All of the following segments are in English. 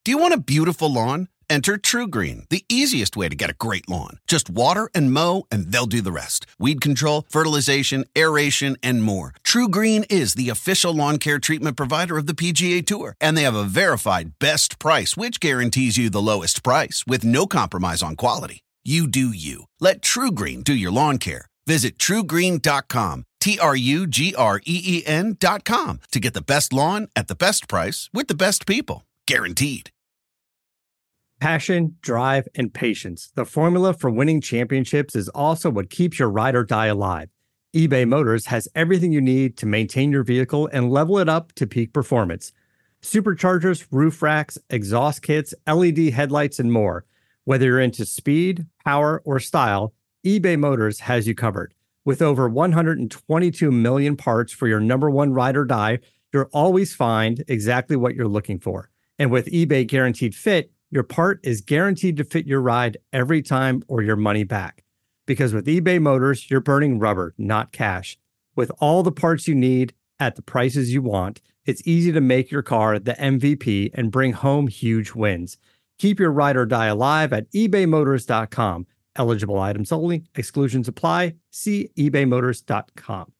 Do you want a beautiful lawn? Enter TruGreen, the easiest way to get a great lawn. Just water and mow, and they'll do the rest. Weed control, fertilization, aeration, and more. TruGreen is the official lawn care treatment provider of the PGA Tour, and they have a verified best price, which guarantees you the lowest price with no compromise on quality. You do you. Let TruGreen do your lawn care. Visit TruGreen.com, TruGreen.com, to get the best lawn at the best price with the best people. Guaranteed. Passion, drive, and patience. The formula for winning championships is also what keeps your ride or die alive. eBay Motors has everything you need to maintain your vehicle and level it up to peak performance. Superchargers, roof racks, exhaust kits, LED headlights, and more. Whether you're into speed, power, or style, eBay Motors has you covered. With over 122 million parts for your number one ride or die, you'll always find exactly what you're looking for. And with eBay Guaranteed Fit, your part is guaranteed to fit your ride every time or your money back. Because with eBay Motors, you're burning rubber, not cash. With all the parts you need at the prices you want, it's easy to make your car the MVP and bring home huge wins. Keep your ride or die alive at ebaymotors.com. Eligible items only. Exclusions apply. See ebaymotors.com.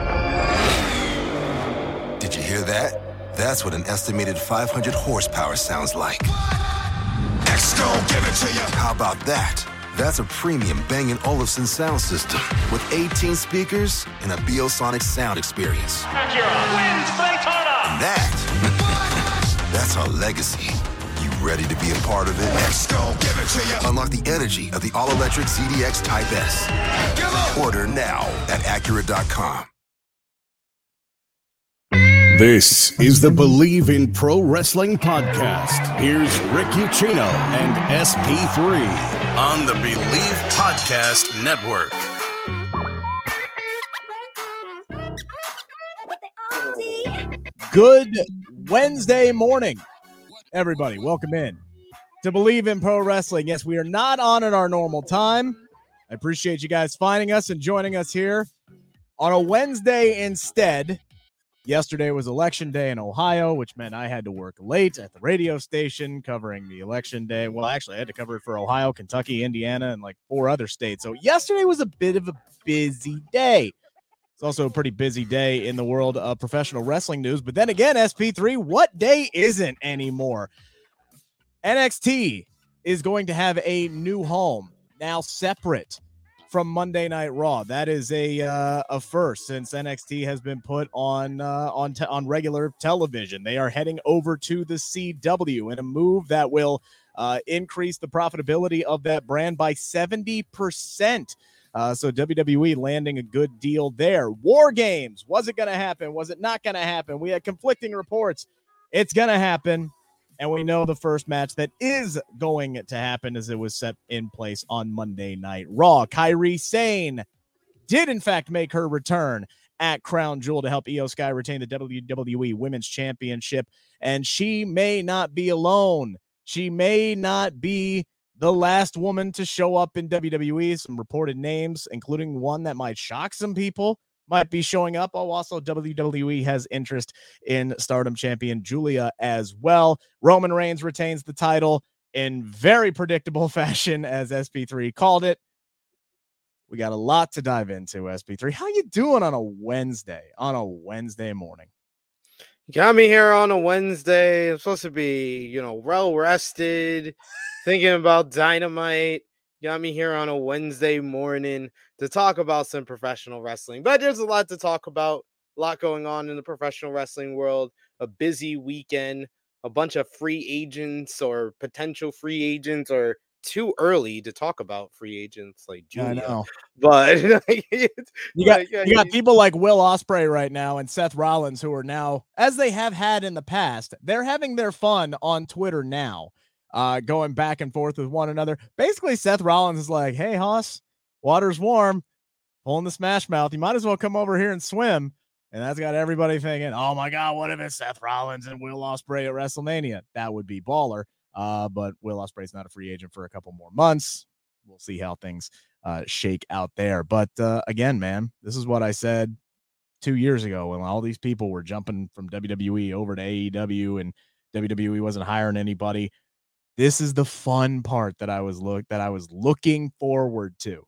Did you hear that? That's what an estimated 500 horsepower sounds like. Gon' give it to you. How about that? That's a premium Bang & Olufsen sound system with 18 speakers and a Biosonic sound experience. Acura wins Daytona. And that's our legacy. You ready to be a part of it? Gon' give it to you. Unlock the energy of the all-electric ZDX Type S. Order now at Acura.com. This is the Believe in Pro Wrestling podcast. Here's Rick Ucchino and SP3 on the Believe Podcast Network. Good Wednesday morning, everybody. Welcome in to Believe in Pro Wrestling. Yes, we are not on at our normal time. I appreciate you guys finding us and joining us here on a Wednesday instead. Yesterday was election day in Ohio, which meant I had to work late at the radio station covering the election day. Well, actually, I had to cover it for Ohio, Kentucky, Indiana, and like 4 other states. So yesterday was a bit of a busy day. It's also a pretty busy day in the world of professional wrestling news. But then again, SP3, what day isn't anymore? NXT is going to have a new home, now separate from Monday Night Raw. That is a first since NXT has been put on regular television. They are heading over to the CW in a move that will increase the profitability of that brand by 70%. So WWE landing a good deal there. War Games. Was it going to happen? Was it not going to happen? We had conflicting reports. It's going to happen. And we know the first match that is going to happen as it was set in place on Monday Night Raw. Kairi Sane did, in fact, make her return at Crown Jewel to help Io Sky retain the WWE Women's Championship. And she may not be alone. She may not be the last woman to show up in WWE. Some reported names, including one that might shock some people, might be showing up. Oh, also WWE has interest in Stardom champion Julia as well. Roman Reigns retains the title in very predictable fashion, as SP3 called it. We got a lot to dive into, SP3. How you doing on a Wednesday morning? You got me here on a Wednesday. I'm supposed to be, well rested, thinking about Dynamite. Got me here on a Wednesday morning to talk about some professional wrestling. But there's a lot to talk about, a lot going on in the professional wrestling world, a busy weekend, a bunch of free agents or potential free agents, or too early to talk about free agents like Julia. I know. But you got people like Will Ospreay right now and Seth Rollins who are now, as they have had in the past, they're having their fun on Twitter now. Going back and forth with one another. Basically, Seth Rollins is like, hey, Hoss, water's warm, pulling the Smash Mouth. You might as well come over here and swim. And that's got everybody thinking, oh, my God, what if it's Seth Rollins and Will Ospreay at WrestleMania? That would be baller. But Will Ospreay's not a free agent for a couple more months. We'll see how things shake out there. But again, man, this is what I said 2 years ago when all these people were jumping from WWE over to AEW and WWE wasn't hiring anybody. This is the fun part that I was looking forward to.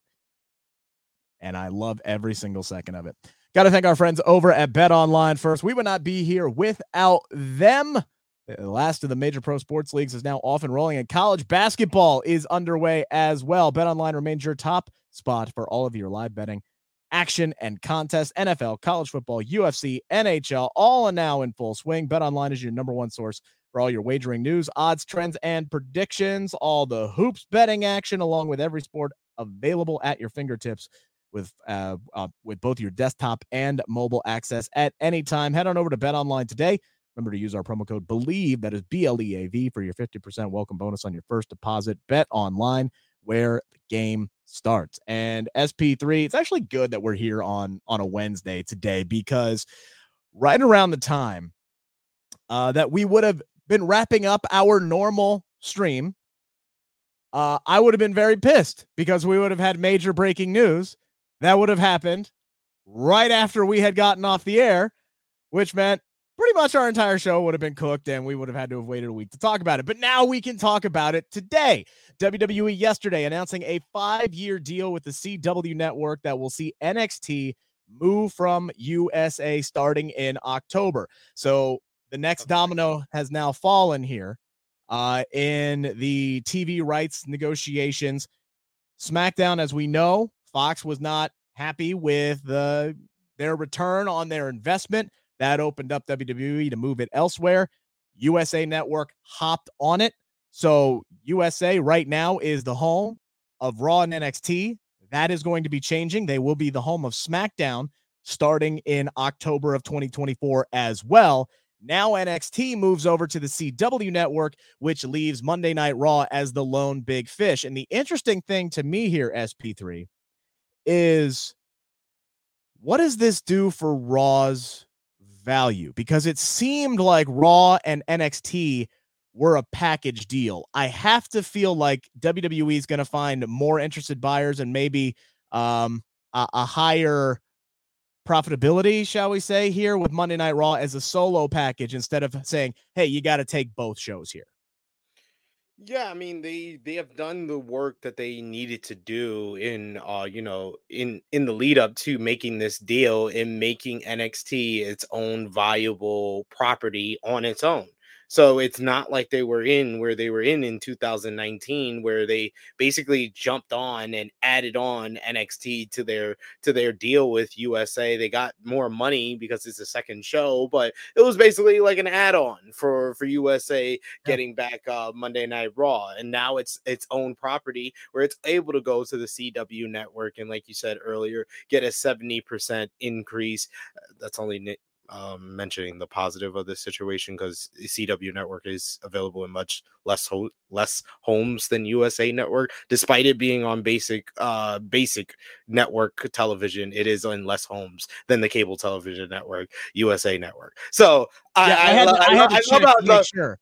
And I love every single second of it. Got to thank our friends over at BetOnline first. We would not be here without them. The last of the major pro sports leagues is now off and rolling, and college basketball is underway as well. BetOnline remains your top spot for all of your live betting action and contests. NFL, college football, UFC, NHL, all are now in full swing. BetOnline is your number one source for all your wagering news, odds, trends, and predictions. All the hoops betting action, along with every sport available at your fingertips with both your desktop and mobile access at any time. Head on over to BetOnline today. Remember to use our promo code BELIEVE, that is BLEAV, for your 50% welcome bonus on your first deposit. BetOnline, where the game starts. And SP3, it's actually good that we're here on a Wednesday today, because right around the time that we would have been wrapping up our normal stream, I would have been very pissed, because we would have had major breaking news that would have happened right after we had gotten off the air, which meant pretty much our entire show would have been cooked, and we would have had to have waited a week to talk about it. But now we can talk about it today. WWE yesterday announcing a 5-year deal with the CW network that will see NXT move from USA starting in October. So the next domino has now fallen here in the TV rights negotiations. SmackDown, as we know, Fox was not happy with their return on their investment. That opened up WWE to move it elsewhere. USA Network hopped on it. So USA right now is the home of Raw and NXT. That is going to be changing. They will be the home of SmackDown starting in October of 2024 as well. Now NXT moves over to the CW network, which leaves Monday Night Raw as the lone big fish. And the interesting thing to me here, SP3, is what does this do for Raw's value? Because it seemed like Raw and NXT were a package deal. I have to feel like WWE is going to find more interested buyers and maybe a higher profitability, shall we say, here with Monday Night Raw as a solo package, instead of saying, hey, you got to take both shows here. Yeah, I mean they have done the work that they needed to do in in the lead up to making this deal and making NXT its own viable property on its own. So it's not like they were in where they were in 2019, where they basically jumped on and added on NXT to their deal with USA. They got more money because it's a second show, but it was basically like an add-on for USA getting back Monday Night Raw. And now it's its own property where it's able to go to the CW network and, like you said earlier, get a 70% increase. That's only mentioning the positive of this situation, because the CW network is available in much less homes than USA Network, despite it being on basic network television. It is in less homes than the cable television network, USA Network. So I had to check to make sure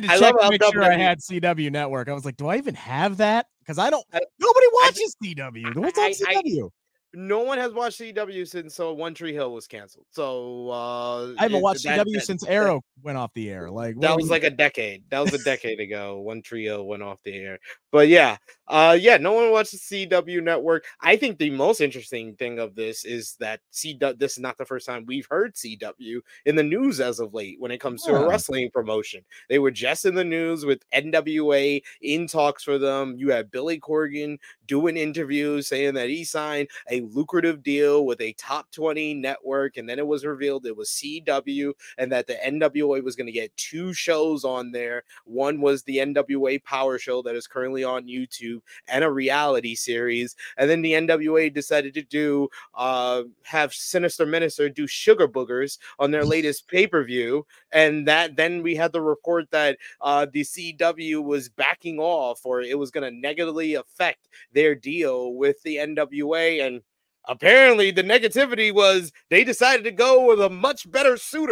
I had CW network. I was like, do I even have that? Because nobody watches CW. What's on CW? No one has watched CW since One Tree Hill was canceled. So I haven't watched CW since Arrow went off the air. Like that was like a decade. That was a decade ago. One Tree Hill went off the air. But yeah, no one watches CW network. I think the most interesting thing of this is that this is not the first time we've heard CW in the news as of late when it comes to a wrestling promotion. They were just in the news with NWA in talks for them. You had Billy Corgan doing interviews saying that he signed a lucrative deal with a top 20 network, and then it was revealed it was CW, and that the NWA was going to get 2 shows on there. One was the NWA Power Show that is currently on YouTube, and a reality series. And then the NWA decided to do have Sinister Minister do Sugar Boogers on their latest pay-per-view, and that then we had the report that the CW was backing off, or it was going to negatively affect their deal with the NWA. And apparently the negativity was they decided to go with a much better suitor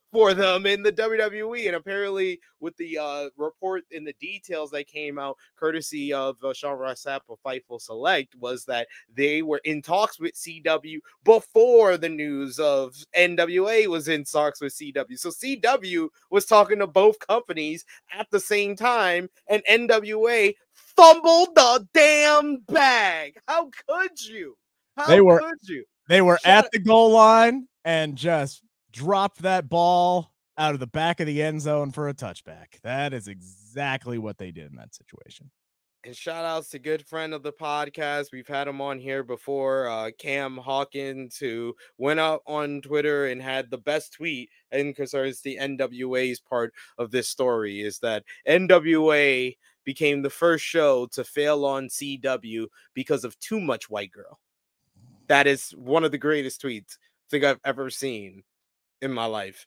for them in the WWE. And apparently, with the report and the details that came out, courtesy of Sean Ross Sapp of Fightful Select, was that they were in talks with CW before the news of NWA was in talks with CW. So CW was talking to both companies at the same time, and NWA fumbled the damn bag. How could you? They were at the goal line and just dropped that ball out of the back of the end zone for a touchback. That is exactly what they did in that situation. And shout outs to good friend of the podcast. We've had him on here before, Cam Hawkins, who went out on Twitter and had the best tweet and concerns the NWA's part of this story, is that NWA became the first show to fail on CW because of too much white girl. That is one of the greatest tweets I think I've ever seen in my life.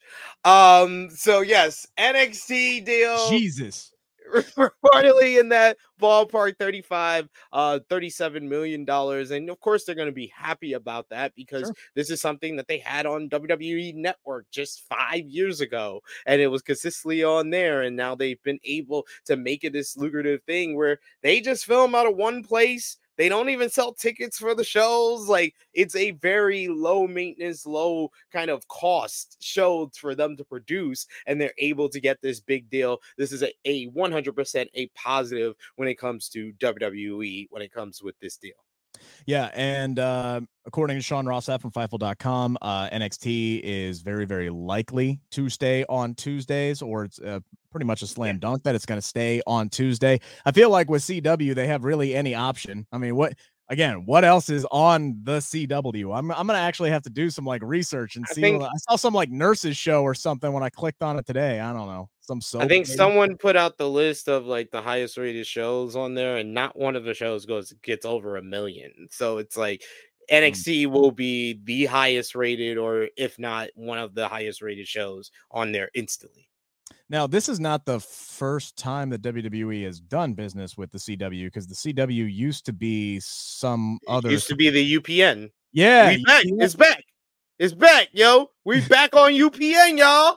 So yes, NXT deal. Jesus. Reportedly in that ballpark, $37 million. And of course, they're going to be happy about that because this is something that they had on WWE Network just 5 years ago. And it was consistently on there. And now they've been able to make it this lucrative thing where they just film out of one place. They don't even sell tickets for the shows. Like, it's a very low maintenance, low kind of cost show for them to produce, and they're able to get this big deal. This is a 100% a positive when it comes to WWE, when it comes with this deal. Yeah, and according to Sean Ross Sapp from Fightful.com, NXT is very, very likely to stay on Tuesdays, or it's pretty much a slam dunk that it's going to stay on Tuesday. I feel like with CW, they have really any option. I mean, what else is on the CW? I'm going to actually have to do some like research and see. I saw some like nurses show or something when I clicked on it today. I don't know. I think someone put out the list of like the highest rated shows on there, and not one of the shows gets over 1 million. So it's like NXT will be the highest rated, or if not one of the highest rated shows on there instantly. Now, this is not the first time that WWE has done business with the CW, because the CW used to be some other. It used to be the UPN. Yeah, It's back. It's back, yo. We back on UPN, y'all.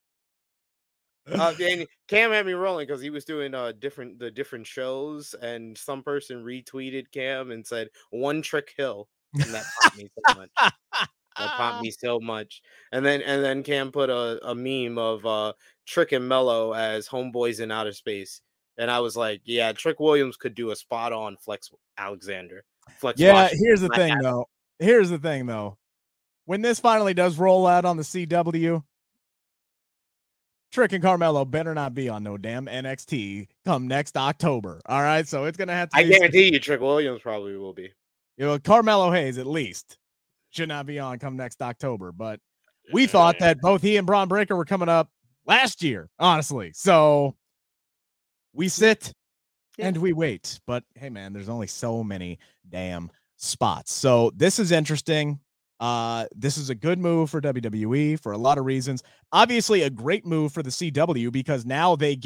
And Cam had me rolling because he was doing the different shows, and some person retweeted Cam and said "One Trick Hill," and that popped me so much. That popped me so much. And then Cam put a meme of Trick and Mello as homeboys in outer space, and I was like, yeah, Trick Williams could do a spot on Flex Alexander. Here's the thing though. When this finally does roll out on the CW, Trick and Carmelo better not be on no damn NXT come next October. All right, so it's gonna have to. I guarantee you, Trick Williams probably will be. Carmelo Hayes at least should not be on come next October. But we thought that both he and Braun Breaker were coming up last year, honestly. So we sit and we wait. But hey, man, there's only so many damn spots. So this is interesting. This is a good move for WWE for a lot of reasons. Obviously a great move for the CW because now they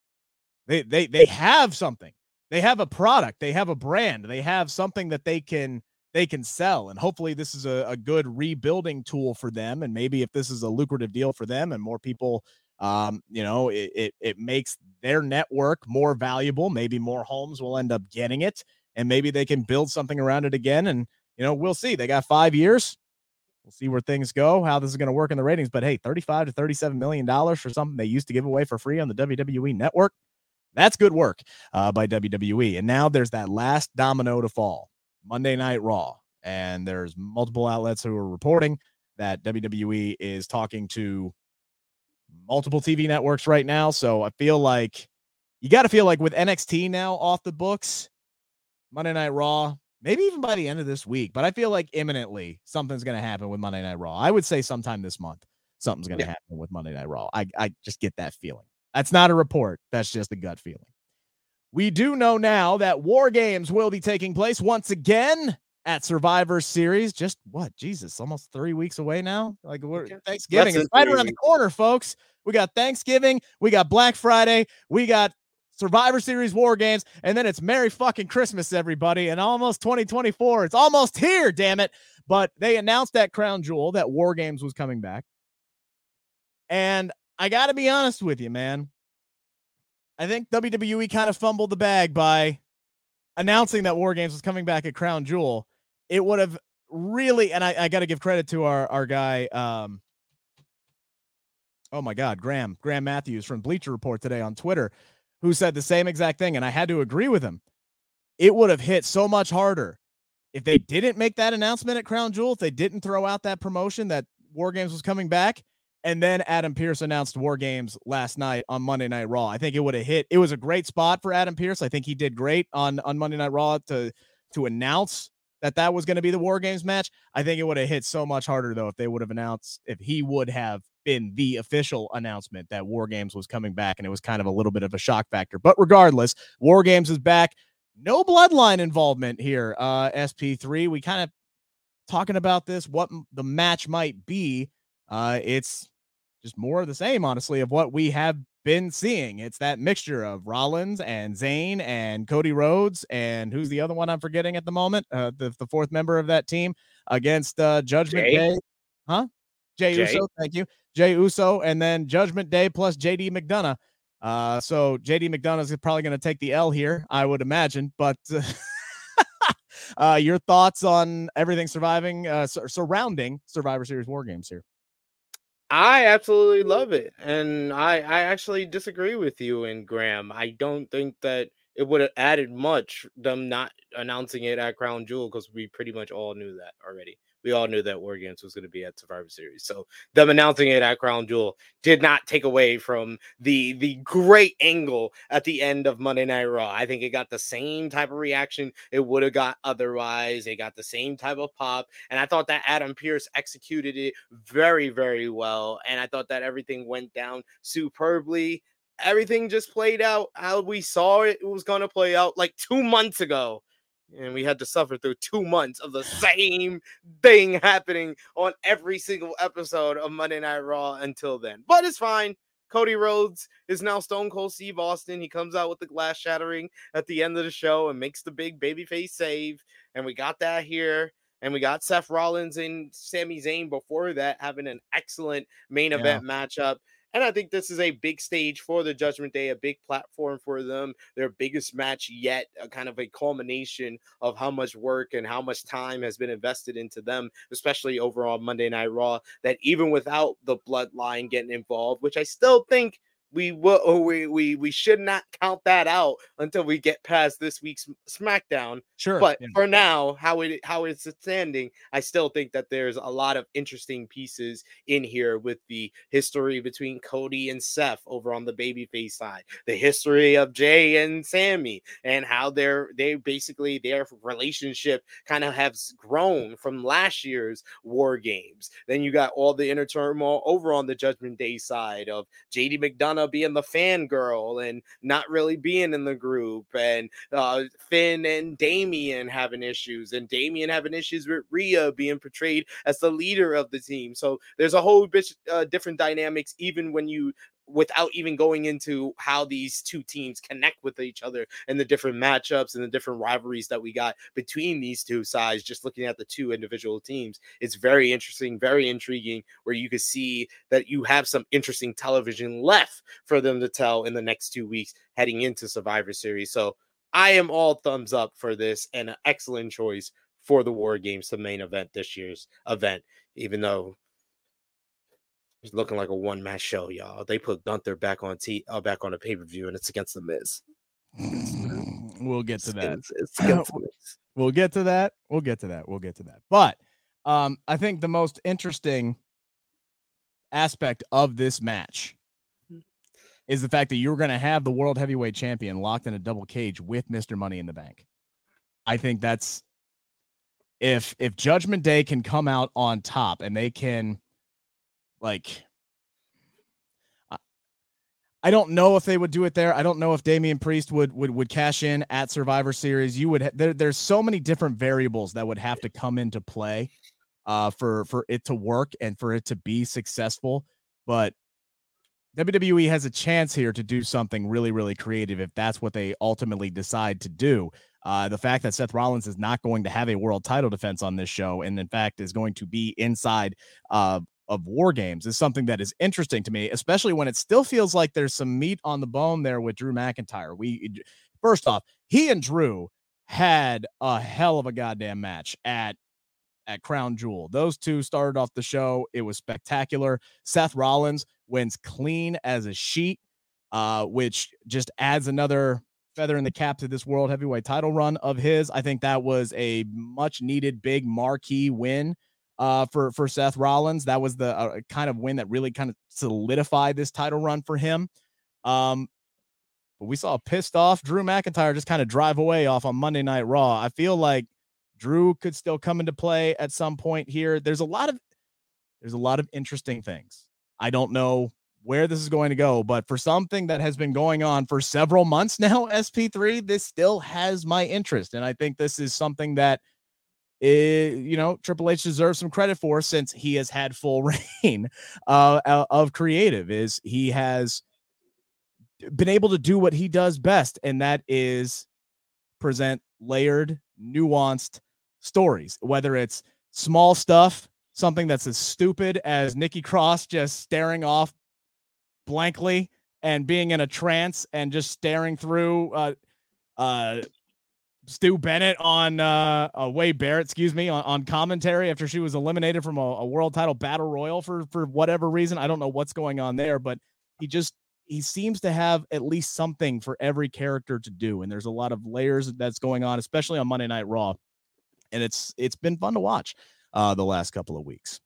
have something. They have a product, they have a brand, they have something that they can sell. And hopefully this is a good rebuilding tool for them. And maybe if this is a lucrative deal for them and more people, it makes their network more valuable. Maybe more homes will end up getting it, and maybe they can build something around it again. And we'll see. They got 5 years. We'll see where things go, how this is going to work in the ratings. But hey, $35 to $37 million for something they used to give away for free on the WWE network. That's good work by WWE. And now there's that last domino to fall, Monday Night Raw. And there's multiple outlets who are reporting that WWE is talking to multiple TV networks right now. So I feel like you got to feel like with NXT now off the books, Monday Night Raw, maybe even by the end of this week, but I feel like imminently something's going to happen with Monday Night Raw. I would say sometime this month, something's going to happen with Monday Night Raw. I just get that feeling. That's not a report. That's just a gut feeling. We do know now that War Games will be taking place once again at Survivor Series. Just almost 3 weeks away now. Like Thanksgiving is right around the corner, folks. We got Thanksgiving, we got Black Friday, we got Survivor Series War Games, and then it's Merry fucking Christmas, everybody, and almost 2024. It's almost here, damn it. But they announced that crown jewel, that War Games was coming back. And I got to be honest with you, man. I think WWE kind of fumbled the bag by announcing that War Games was coming back at Crown Jewel. It would have really, and I got to give credit to our guy, oh my God, Graham Matthews from Bleacher Report today on Twitter, who said the same exact thing, and I had to agree with him. It would have hit so much harder if they didn't make that announcement at Crown Jewel, if they didn't throw out that promotion that War Games was coming back, and then Adam Pearce announced War Games last night on Monday Night Raw. I think it would have hit. It was a great spot for Adam Pearce. I think he did great on Monday Night Raw to announce that was going to be the War Games match. I think it would have hit so much harder, though, if they would have announced, if he would have been the official announcement that War Games was coming back, and it was kind of a little bit of a shock factor. But regardless, War Games is back. No bloodline involvement here, SP3. We kind of talking about this, what the match might be. It's just more of the same, honestly, of what we have been seeing. It's that mixture of Rollins and Zayn and Cody Rhodes, and who's the other one I'm forgetting at the moment? The fourth member of that team against Judgment Day. Jey Uso, thank you. Jey Uso, and then Judgment Day plus JD McDonough. So JD McDonough is probably going to take the L here, I would imagine. But your thoughts on everything surrounding Survivor Series War Games here? I absolutely love it. And I actually disagree with you and Graham. I don't think that it would have added much, them not announcing it at Crown Jewel, because we pretty much all knew that already. We all knew that War Games was going to be at Survivor Series. So them announcing it at Crown Jewel did not take away from the great angle at the end of Monday Night Raw. I think it got the same type of reaction it would have got otherwise. It got the same type of pop. And I thought that Adam Pearce executed it very, very well. And I thought that everything went down superbly. Everything just played out how we saw it was going to play out like 2 months ago. And we had to suffer through 2 months of the same thing happening on every single episode of Monday Night Raw until then. But it's fine. Cody Rhodes is now Stone Cold Steve Austin. He comes out with the glass shattering at the end of the show and makes the big babyface save. And we got that here. And we got Seth Rollins and Sami Zayn before that having an excellent main event matchup. And I think this is a big stage for the Judgment Day, a big platform for them, their biggest match yet, a kind of a culmination of how much work and how much time has been invested into them, especially over on Monday Night Raw, that even without the bloodline getting involved, which I still think we should not count that out until we get past this week's SmackDown. Sure. But for now, how it's standing, I still think that there's a lot of interesting pieces in here with the history between Cody and Seth over on the babyface side, the history of Jey and Sami, and how their relationship kind of has grown from last year's War Games. Then you got all the inner turmoil over on the Judgment Day side of JD McDonough being the fangirl and not really being in the group, and Finn and Damian having issues, and Damian having issues with Rhea being portrayed as the leader of the team. So there's a whole bit different dynamics, even without even going into how these two teams connect with each other and the different matchups and the different rivalries that we got between these two sides. Just looking at the two individual teams, it's very interesting, very intriguing, where you can see that you have some interesting television left for them to tell in the next 2 weeks heading into Survivor Series. So I am all thumbs up for this, and an excellent choice for the War Games to main event this year's event, even though it's looking like a one-match show, y'all. They put Gunther back on the pay-per-view, and it's against The Miz. We'll get to that. It's against The Miz. We'll get to that. We'll get to that. But I think the most interesting aspect of this match is the fact that you're going to have the World Heavyweight Champion locked in a double cage with Mr. Money in the Bank. I think that's if Judgment Day can come out on top and they can, like, I don't know if they would do it there. I don't know if Damian Priest would cash in at Survivor Series. There's so many different variables that would have to come into play for it to work and for it to be successful. But WWE has a chance here to do something really, really creative if that's what they ultimately decide to do. The fact that Seth Rollins is not going to have a world title defense on this show, and in fact is going to be inside War Games is something that is interesting to me, especially when it still feels like there's some meat on the bone there with Drew McIntyre. First off, he and Drew had a hell of a goddamn match at Crown Jewel. Those two started off the show. It was spectacular. Seth Rollins wins clean as a sheet, which just adds another feather in the cap to this world heavyweight title run of his. I think that was a much needed big marquee win for Seth Rollins. That was the kind of win that really kind of solidified this title run for him. But we saw a pissed off Drew McIntyre just kind of drive away off on Monday Night Raw. I feel like Drew could still come into play at some point here. There's a lot of interesting things. I don't know where this is going to go, but for something that has been going on for several months now, SP3, this still has my interest. And I think this is something that Triple H deserves some credit for, since he has had full reign of creative. Is he has been able to do what he does best, and that is present layered, nuanced stories, whether it's small stuff, something that's as stupid as Nikki Cross just staring off blankly and being in a trance and just staring through Stu Bennett on Wade Barrett, on commentary after she was eliminated from a world title battle royal for whatever reason. I don't know what's going on there, but he seems to have at least something for every character to do. And there's a lot of layers that's going on, especially on Monday Night Raw. And it's been fun to watch the last couple of weeks.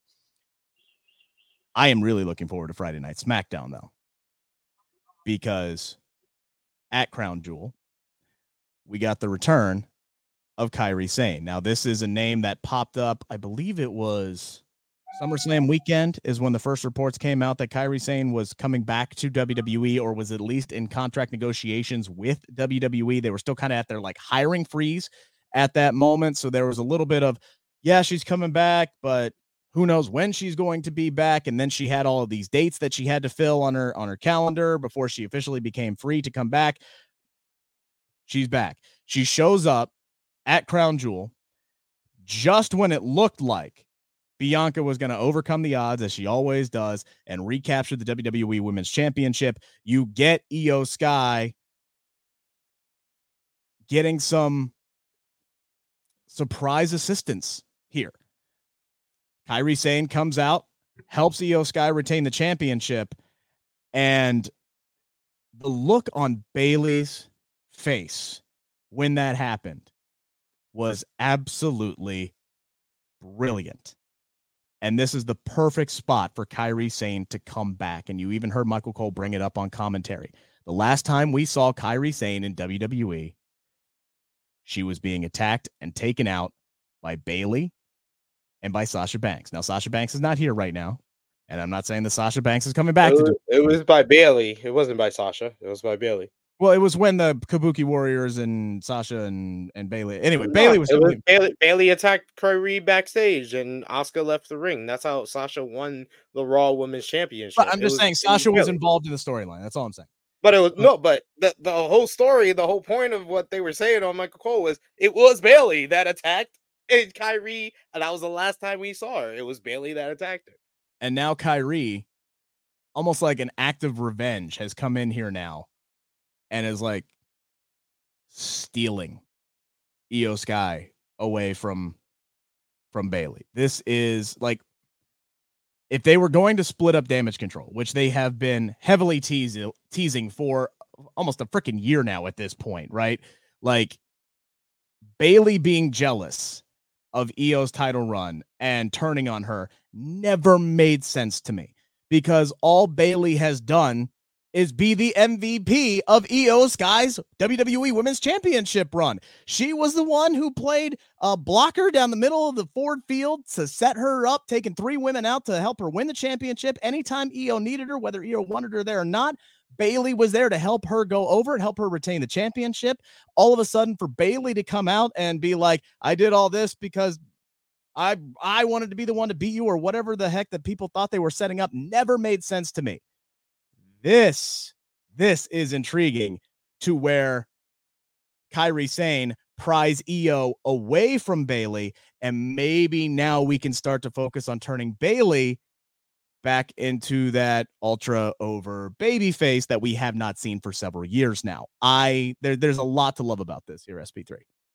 I am really looking forward to Friday Night SmackDown, though, because at Crown Jewel, we got the return of Kairi Sane. Now, this is a name that popped up, I believe it was SummerSlam weekend is when the first reports came out that Kairi Sane was coming back to WWE, or was at least in contract negotiations with WWE. They were still kind of at their hiring freeze at that moment. So there was a little bit of, yeah, she's coming back, but who knows when she's going to be back. And then she had all of these dates that she had to fill on her calendar before she officially became free to come back. She's back. She shows up at Crown Jewel just when it looked like Bianca was going to overcome the odds, as she always does, and recapture the WWE Women's Championship. You get Io Sky getting some surprise assistance here. Kairi Sane comes out, helps Io Sky retain the championship, and the look on Bayley's face when that happened was absolutely brilliant. And this is the perfect spot for Kairi Sane to come back. And you even heard Michael Cole bring it up on commentary. The last time we saw Kairi Sane in WWE, she was being attacked and taken out by Bayley and by Sasha Banks. Now, Sasha Banks is not here right now, and I'm not saying that Sasha Banks is coming back. It was by Bayley. It wasn't by Sasha. It was by Bayley. Well, it was when the Kabuki Warriors and Sasha and Bayley. Anyway, Bayley was Bayley attacked Kairi backstage, and Asuka left the ring. That's how Sasha won the Raw Women's Championship. But I'm just saying Sasha was involved in the storyline. That's all I'm saying. But it was but the whole story, the whole point of what they were saying on Michael Cole was it was Bayley that attacked Kairi, and that was the last time we saw her. It was Bayley that attacked her. And now Kairi, almost like an act of revenge, has come in here now and is stealing Io Sky away from Bayley. This is if they were going to split up Damage Control, which they have been heavily teasing for almost a freaking year now at this point, right? Bayley being jealous of Io's title run and turning on her never made sense to me, because all Bayley has done is be the MVP of Io Sky's WWE Women's Championship run. She was the one who played a blocker down the middle of the Ford field to set her up, taking 3 women out to help her win the championship. Anytime Io needed her, whether Io wanted her there or not, Bayley was there to help her go over and help her retain the championship. All of a sudden, for Bayley to come out and be like, I did all this because I wanted to be the one to beat you, or whatever the heck that people thought they were setting up, never made sense to me. This is intriguing, to where Kairi Sane pries Io away from Bayley, and maybe now we can start to focus on turning Bayley back into that ultra over baby face that we have not seen for several years now. There's a lot to love about this here, SP3.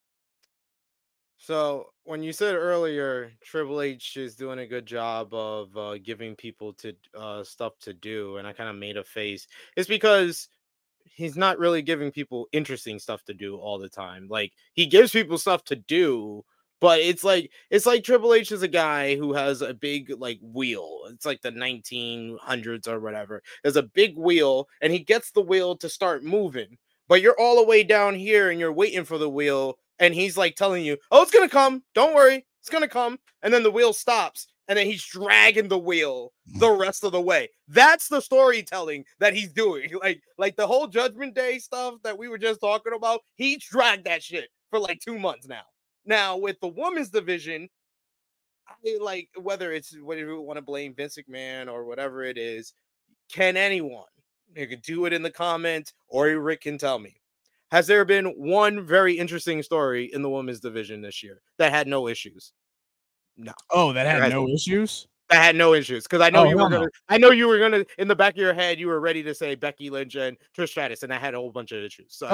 So when you said earlier, Triple H is doing a good job of giving people to stuff to do, and I kind of made a face, it's because he's not really giving people interesting stuff to do all the time. Like, he gives people stuff to do, but it's like Triple H is a guy who has a big like wheel. It's like the 1900s or whatever. There's a big wheel, and he gets the wheel to start moving, but you're all the way down here and you're waiting for the wheel, and he's like telling you, "Oh, it's gonna come. Don't worry, it's gonna come." And then the wheel stops, and then he's dragging the wheel the rest of the way. That's the storytelling that he's doing. Like the whole Judgment Day stuff that we were just talking about, he dragged that shit for like 2 months now. Now, with the women's division, I like, whether you want to blame Vince McMahon or whatever it is, can anyone, you can do it in the comments, or Rick can tell me, has there been one very interesting story in the women's division this year that had no issues? No. Oh, that had no issues? That had no issues, because I know I know you were gonna, in the back of your head, you were ready to say Becky Lynch and Trish Stratus, and I had a whole bunch of issues. So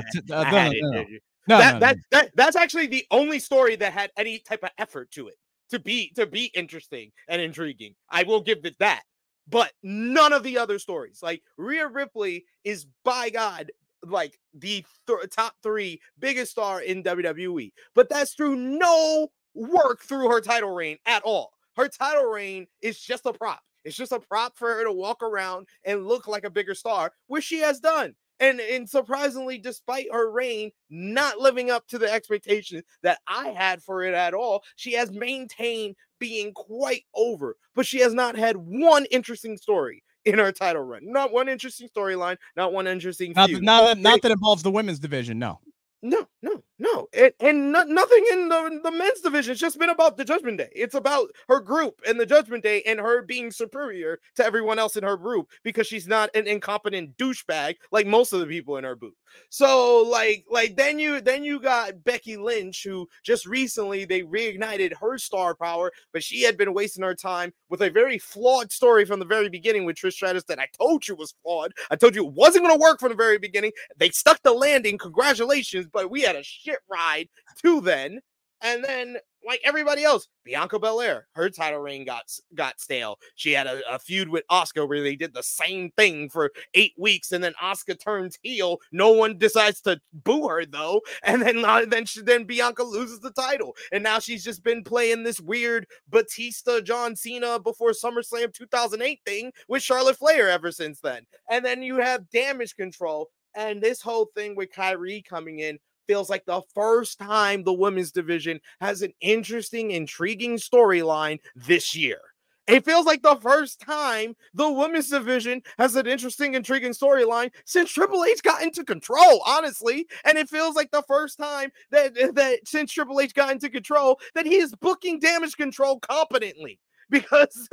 that's actually the only story that had any type of effort to it to be interesting and intriguing. I will give it that, but none of the other stories. Like, Rhea Ripley is, by God, like the top 3 biggest star in WWE, but that's through no work through her title reign at all. Her title reign is just a prop. It's just a prop for her to walk around and look like a bigger star, which she has done. And surprisingly, despite her reign not living up to the expectations that I had for it at all, she has maintained being quite over. But she has not had one interesting story in her title run. Not one interesting storyline, not one interesting feud. Not that involves the women's division, no. No. And nothing in the men's division. It's just been about the Judgment Day. It's about her group and the Judgment Day and her being superior to everyone else in her group because she's not an incompetent douchebag like most of the people in her group. So like then you got Becky Lynch, who just recently they reignited her star power, but she had been wasting her time with a very flawed story from the very beginning with Trish Stratus that I told you was flawed. I told you it wasn't going to work from the very beginning. They stuck the landing. Congratulations, but we had a shit ride to then. And then, like everybody else, Bianca Belair, her title reign got stale. She had a feud with Asuka where they did the same thing for 8 weeks, and then Asuka turns heel. No one decides to boo her though, and then Bianca loses the title, and now she's just been playing this weird Batista, John Cena before SummerSlam 2008 thing with Charlotte Flair ever since then. And then you have Damage Control, and this whole thing with Kyrie coming in feels like the first time the women's division has an interesting, intriguing storyline this year. It feels like the first time the women's division has an interesting, intriguing storyline since Triple H got into control, honestly. And it feels like the first time that since Triple H got into control that he is booking Damage Control competently. Because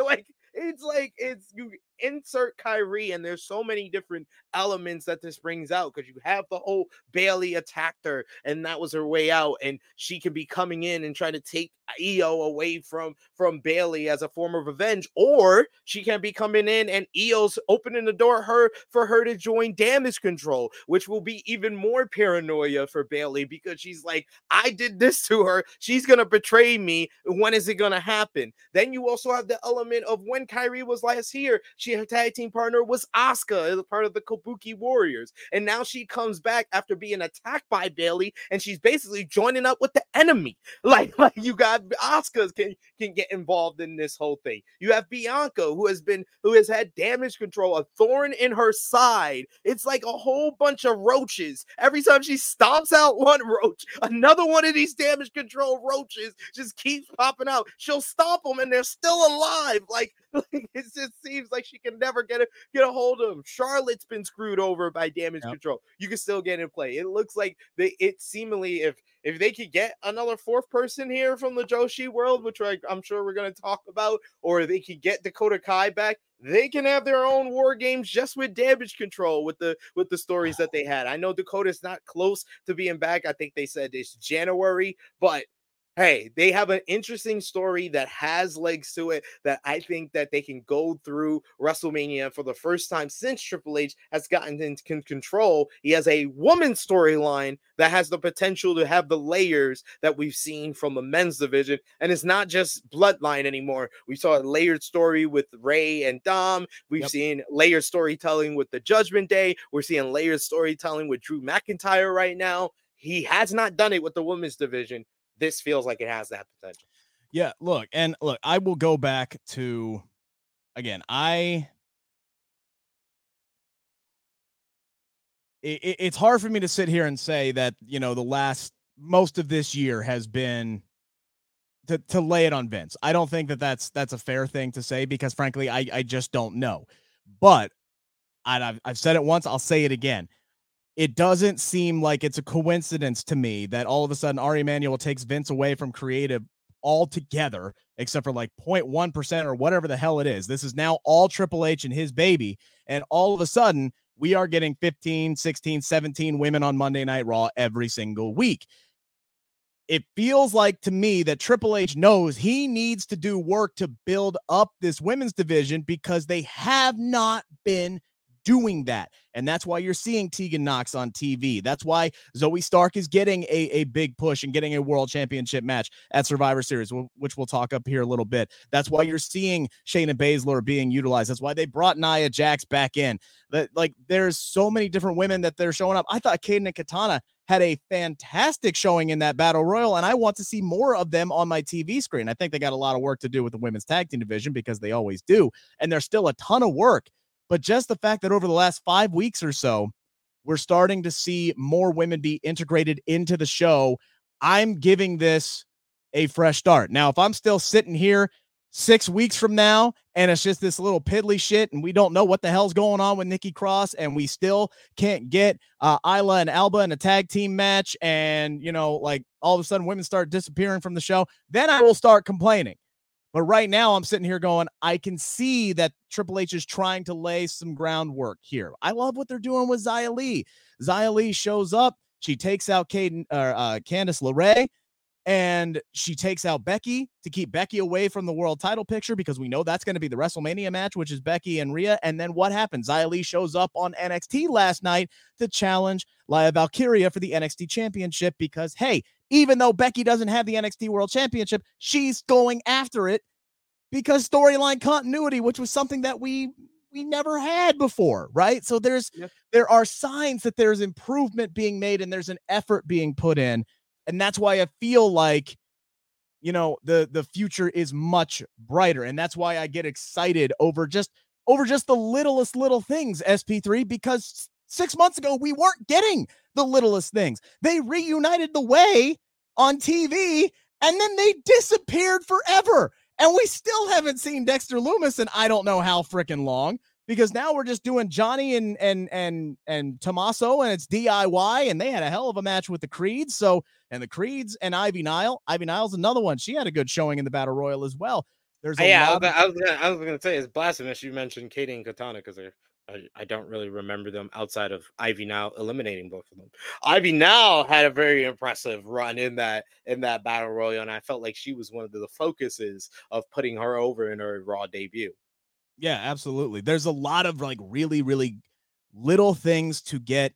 it's you insert Kyrie, and there's so many different elements that this brings out, because you have the whole Bayley attacked her, and that was her way out, and she can be coming in and trying to take Io away from Bayley as a form of revenge, or she can be coming in and Io's opening the door for her to join Damage Control, which will be even more paranoia for Bayley, because she's like, I did this to her, she's gonna betray me, when is it gonna happen? Then you also have the element of when Kyrie was last here, her tag team partner was Asuka, as part of the Kabuki Warriors, and now she comes back after being attacked by Bayley, and she's basically joining up with the enemy. Like you got Asuka can get involved in this whole thing. You have Bianca, who has had Damage Control, a thorn in her side. It's like a whole bunch of roaches. Every time she stomps out one roach, another one of these Damage Control roaches just keeps popping out. She'll stomp them, and they're still alive. Like it just seems like she can never get a hold of them. Charlotte's been screwed over by Damage Control. You can still get in play. It looks like it seemingly, if they could get another fourth person here from the Joshi world, which I'm sure we're going to talk about, or they could get Dakota Kai back, they can have their own war games just with Damage Control with the stories that they had. I know Dakota's not close to being back. I think they said it's January, but hey, they have an interesting story that has legs to it that I think that they can go through WrestleMania for the first time since Triple H has gotten into control. He has a woman storyline that has the potential to have the layers that we've seen from the men's division. And it's not just Bloodline anymore. We saw a layered story with Ray and Dom. We've seen layered storytelling with the Judgment Day. We're seeing layered storytelling with Drew McIntyre right now. He has not done it with the women's division. This feels like it has that potential. Yeah, look, I will go back to, again, it's hard for me to sit here and say that, most of this year has been to lay it on Vince. I don't think that that's a fair thing to say because, frankly, I just don't know. But I've said it once, I'll say it again. It doesn't seem like it's a coincidence to me that all of a sudden Ari Emanuel takes Vince away from creative altogether, except for like 0.1% or whatever the hell it is. This is now all Triple H and his baby. And all of a sudden we are getting 15, 16, 17 women on Monday Night Raw every single week. It feels like to me that Triple H knows he needs to do work to build up this women's division because they have not been doing that. And that's why you're seeing Tegan Nox on TV. That's why Zoe Stark is getting a big push and getting a world championship match at Survivor Series, which we'll talk up here a little bit. That's why you're seeing Shayna Baszler being utilized. That's why they brought Nia Jax back in. There's so many different women that they're showing up. I thought Kaden and Katana had a fantastic showing in that battle royal, and I want to see more of them on my TV screen. I think they got a lot of work to do with the women's tag team division because they always do, and there's still a ton of work. But just the fact that over the last 5 weeks or so, we're starting to see more women be integrated into the show. I'm giving this a fresh start. Now, if I'm still sitting here 6 weeks from now and it's just this little piddly shit and we don't know what the hell's going on with Nikki Cross and we still can't get Isla and Alba in a tag team match and, all of a sudden women start disappearing from the show, then I will start complaining. But right now I'm sitting here going, I can see that Triple H is trying to lay some groundwork here. I love what they're doing with Xia Li. Xia Li shows up. She takes out Candice LeRae, and she takes out Becky to keep Becky away from the world title picture because we know that's going to be the WrestleMania match, which is Becky and Rhea. And then what happens? Xia Li shows up on NXT last night to challenge Laya Valkyria for the NXT championship because, hey, even though Becky doesn't have the NXT World Championship, she's going after it because storyline continuity, which was something that we never had before, right? So there are signs that there's improvement being made and there's an effort being put in. And that's why I feel like, the future is much brighter. And that's why I get excited over just the littlest little things, SP3, because 6 months ago, we weren't getting the littlest things. They reunited the Way on TV, and then they disappeared forever. And we still haven't seen Dexter Lumis in I don't know how freaking long, because now we're just doing Johnny and Tommaso, and it's DIY, and they had a hell of a match with the Creeds. And the Creeds and Ivy Nile. Ivy Nile's another one. She had a good showing in the Battle Royal as well. There's I was gonna say it's blasphemous you mentioned Katie and Katana because I don't really remember them outside of Ivy Nile eliminating both of them. Ivy Nile had a very impressive run in that Battle Royal, and I felt like she was one of the focuses of putting her over in her Raw debut. Yeah, absolutely. There's a lot of really, really little things to get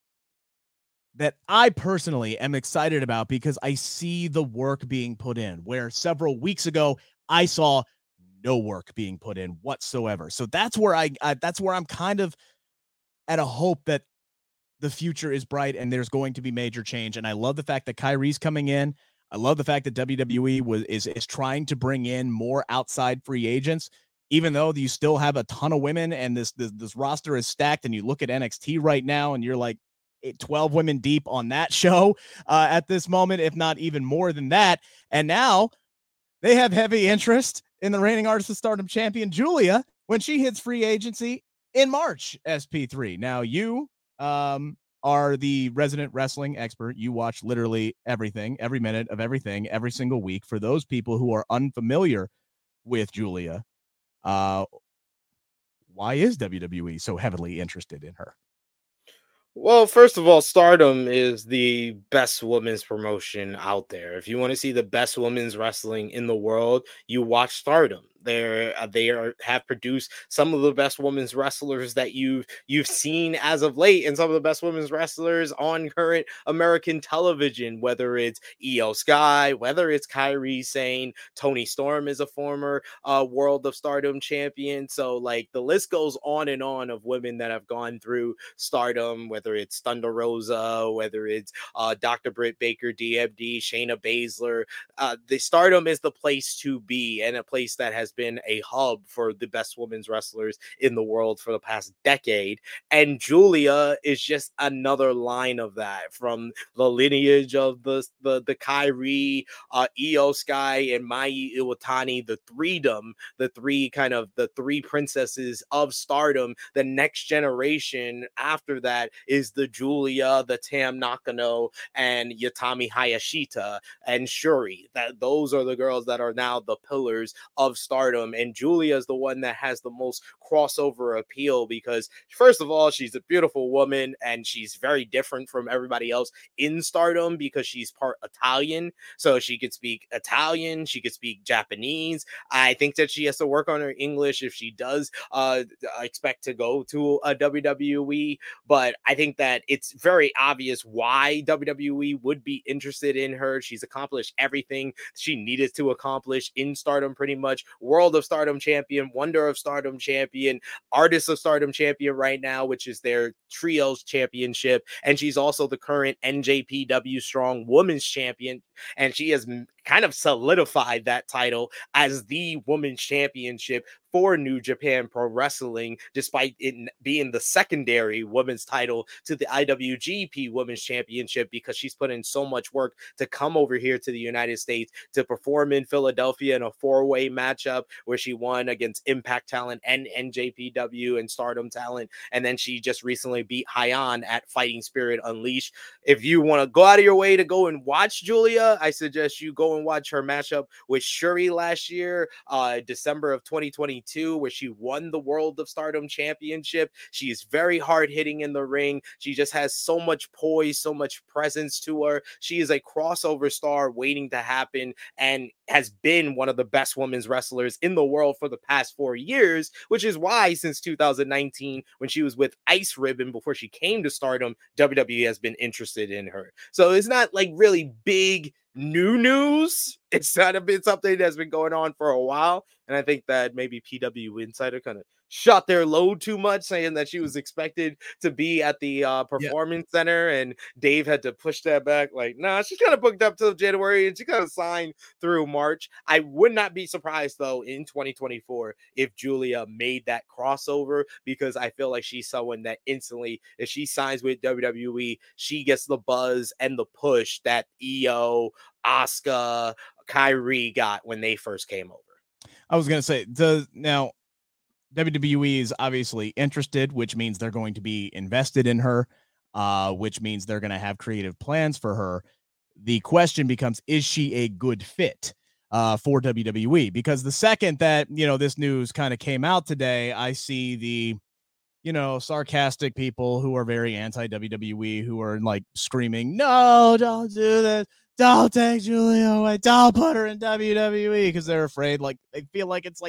that I personally am excited about because I see the work being put in, where several weeks ago I saw no work being put in whatsoever. So that's where I'm kind of at a hope that the future is bright and there's going to be major change. And I love the fact that Kyrie's coming in. I love the fact that WWE is trying to bring in more outside free agents, even though you still have a ton of women and this roster is stacked. And you look at NXT right now and you're like 12 women deep on that show at this moment, if not even more than that. And now they have heavy interest in the reigning Artist of Stardom champion, Julia, when she hits free agency in March, SP3. Now, you are the resident wrestling expert. You watch literally everything, every minute of everything, every single week. For those people who are unfamiliar with Julia, why is WWE so heavily interested in her? Well, first of all, Stardom is the best women's promotion out there. If you want to see the best women's wrestling in the world, you watch Stardom. Have produced some of the best women's wrestlers that you've seen as of late, and some of the best women's wrestlers on current American television. Whether it's Io Sky, whether it's Kairi Sane, Tony Storm is a former World of Stardom champion. So like the list goes on and on of women that have gone through Stardom, whether it's Thunder Rosa, whether it's Dr. Britt Baker, DMD, Shayna Baszler. The Stardom is the place to be, and a place that has been a hub for the best women's wrestlers in the world for the past decade. And Julia is just another line of that, from the lineage of the Kairi, Io Sky, and Mai Iwatani, the threedom, the three princesses of Stardom. The next generation after that is the Julia, the Tam Nakano, and Yatami Hayashita and Shuri. Those are the girls that are now the pillars of Stardom. And Julia is the one that has the most crossover appeal because, first of all, she's a beautiful woman and she's very different from everybody else in Stardom because she's part Italian. So she could speak Italian, she could speak Japanese. I think that she has to work on her English if she does expect to go to a WWE. But I think that it's very obvious why WWE would be interested in her. She's accomplished everything she needed to accomplish in Stardom, pretty much. World of Stardom champion, Wonder of Stardom champion, Artist of Stardom champion right now, which is their trios championship. And she's also the current NJPW Strong Women's Champion. And she has kind of solidified that title as the women's championship for New Japan Pro Wrestling, despite it being the secondary women's title to the IWGP Women's Championship, because she's put in so much work to come over here to the United States to perform in Philadelphia in a 4-way matchup where she won against Impact Talent and NJPW and Stardom Talent. And then she just recently beat Hyan at Fighting Spirit Unleashed. If you want to go out of your way to go and watch Julia, I suggest you go and watch her matchup with Shuri last year, December of 2022, where she won the World of Stardom Championship. She is very hard hitting in the ring. She just has so much poise, so much presence to her. She is a crossover star waiting to happen and has been one of the best women's wrestlers in the world for the past 4 years, which is why since 2019, when she was with Ice Ribbon before she came to Stardom, WWE has been interested in her. So it's not like really big new news. It's kind of been something that's been going on for a while. And I think that maybe PW Insider kind of shot their load too much, saying that she was expected to be at the performance center, and Dave had to push that back. Like, nah, she's kind of booked up till January, and she kind of signed through March. I would not be surprised though in 2024 if Julia made that crossover, because I feel like she's someone that instantly, if she signs with WWE, she gets the buzz and the push that Io, Asuka, Kairi got when they first came over. I was going to say, now WWE is obviously interested, which means they're going to be invested in her, which means they're going to have creative plans for her. The question becomes, is she a good fit for WWE? Because the second that, this news kind of came out today, I see the, sarcastic people who are very anti-WWE who are like screaming, no, don't do this. Don't take Julia away. Don't put her in WWE, because they're afraid, like they feel like it's like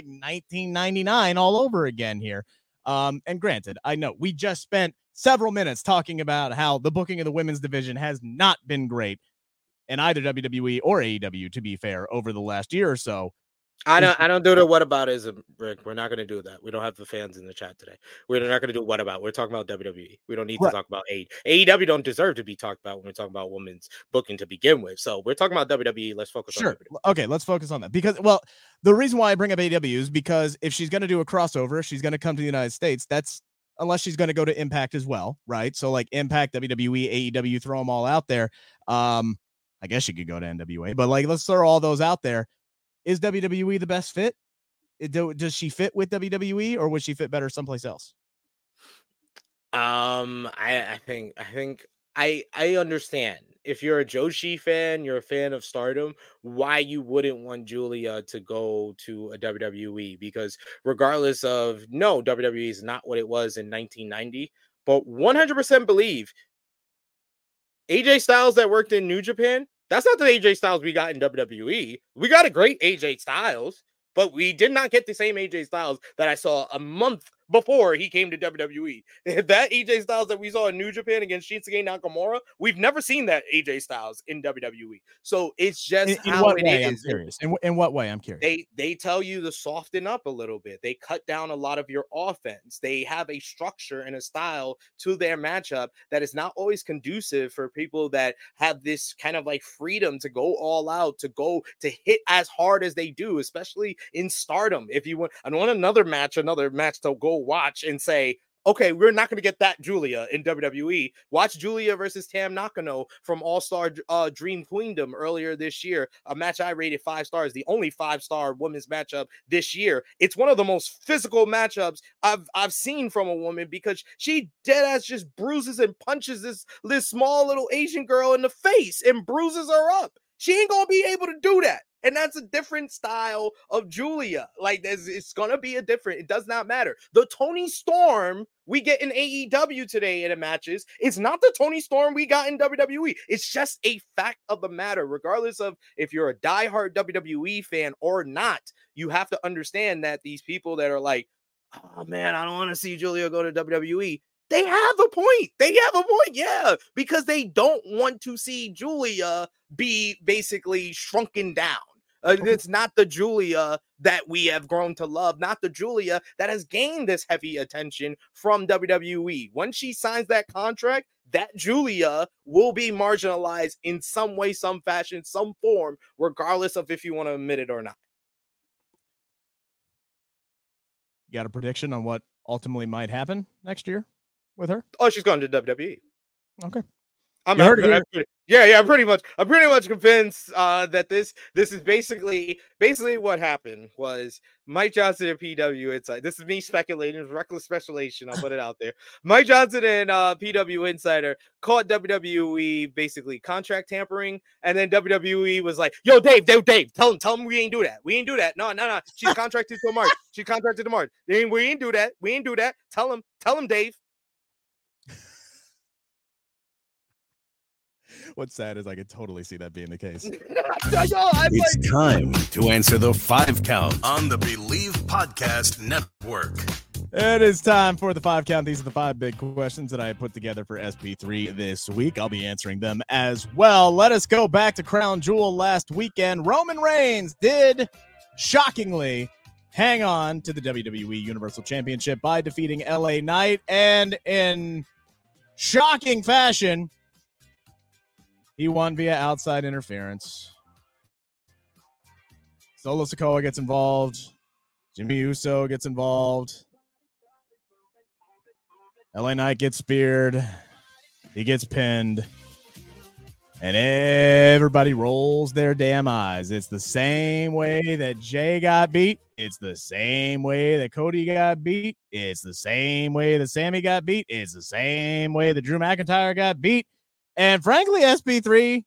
1999 all over again here. And granted, I know we just spent several minutes talking about how the booking of the women's division has not been great in either WWE or AEW, to be fair, over the last year or so. I don't do the whataboutism, Rick. We're not going to do that. We don't have the fans in the chat today. We're not going to do what about. We're talking about WWE. We don't need to talk about AEW. Don't deserve to be talked about when we're talking about women's booking to begin with. So we're talking about WWE. Let's focus on WWE. Okay, let's focus on that. Because, well, the reason why I bring up AEW is because if she's going to do a crossover, she's going to come to the United States. That's unless she's going to go to Impact as well, right? So like Impact, WWE, AEW, throw them all out there. I guess she could go to NWA, but like let's throw all those out there. Is WWE the best fit? Does she fit with WWE, or would she fit better someplace else? I think I understand. If you're a Joshi fan, you're a fan of Stardom, why you wouldn't want Julia to go to a WWE, because regardless of, no, WWE is not what it was in 1990, but 100% believe AJ Styles that worked in New Japan, that's not the AJ Styles we got in WWE. We got a great AJ Styles, but we did not get the same AJ Styles that I saw a month before he came to WWE. That AJ Styles that we saw in New Japan against Shinsuke Nakamura, we've never seen that AJ Styles in WWE. So it's just in how what it way, is. I'm curious. In what way? I'm curious. They tell you to soften up a little bit. They cut down a lot of your offense. They have a structure and a style to their matchup that is not always conducive for people that have this kind of like freedom to go all out, to go to hit as hard as they do, especially in Stardom. If you want, I want another match to go watch and say, okay, we're not going to get that Julia in WWE. Watch Julia versus Tam Nakano from All-Star Dream Queendom earlier this year, a match I rated 5 stars, the only 5-star women's matchup this year. It's one of the most physical matchups I've seen from a woman because she deadass just bruises and punches this small little Asian girl in the face and bruises her up. She ain't going to be able to do that. And that's a different style of Julia. Like, it's going to be it does not matter. The Toni Storm we get in AEW today in the matches, it's not the Toni Storm we got in WWE. It's just a fact of the matter. Regardless of if you're a diehard WWE fan or not, you have to understand that these people that are like, oh man, I don't want to see Julia go to WWE. They have a point. Yeah, because they don't want to see Julia be basically shrunken down. It's not the Julia that we have grown to love, not the Julia that has gained this heavy attention from WWE. Once she signs that contract, that Julia will be marginalized in some way, some fashion, some form, regardless of if you want to admit it or not. You got a prediction on what ultimately might happen next year with her? Oh, she's going to WWE. Okay. I'm pretty much convinced that this is basically what happened was Mike Johnson and PW Insider. This is me speculating, reckless speculation. I'll put it out there. Mike Johnson and PW Insider caught WWE basically contract tampering, and then WWE was like, "Yo, Dave, tell him we ain't do that. No. She's contracted till March. We ain't do that. Tell him, Dave." What's sad is I could totally see that being the case. It's time to answer the 5 count on the Believe Podcast Network. It is time for the 5 count. These are the 5 big questions that I put together for SP3 this week. I'll be answering them as well. Let us go back to Crown Jewel last weekend. Roman Reigns did shockingly hang on to the WWE Universal Championship by defeating LA Knight, and in shocking fashion, he won via outside interference. Solo Sikoa gets involved. Jimmy Uso gets involved. LA Knight gets speared. He gets pinned. And everybody rolls their damn eyes. It's the same way that Jay got beat. It's the same way that Cody got beat. It's the same way that Sammy got beat. It's the same way that Drew McIntyre got beat. And frankly, SP3,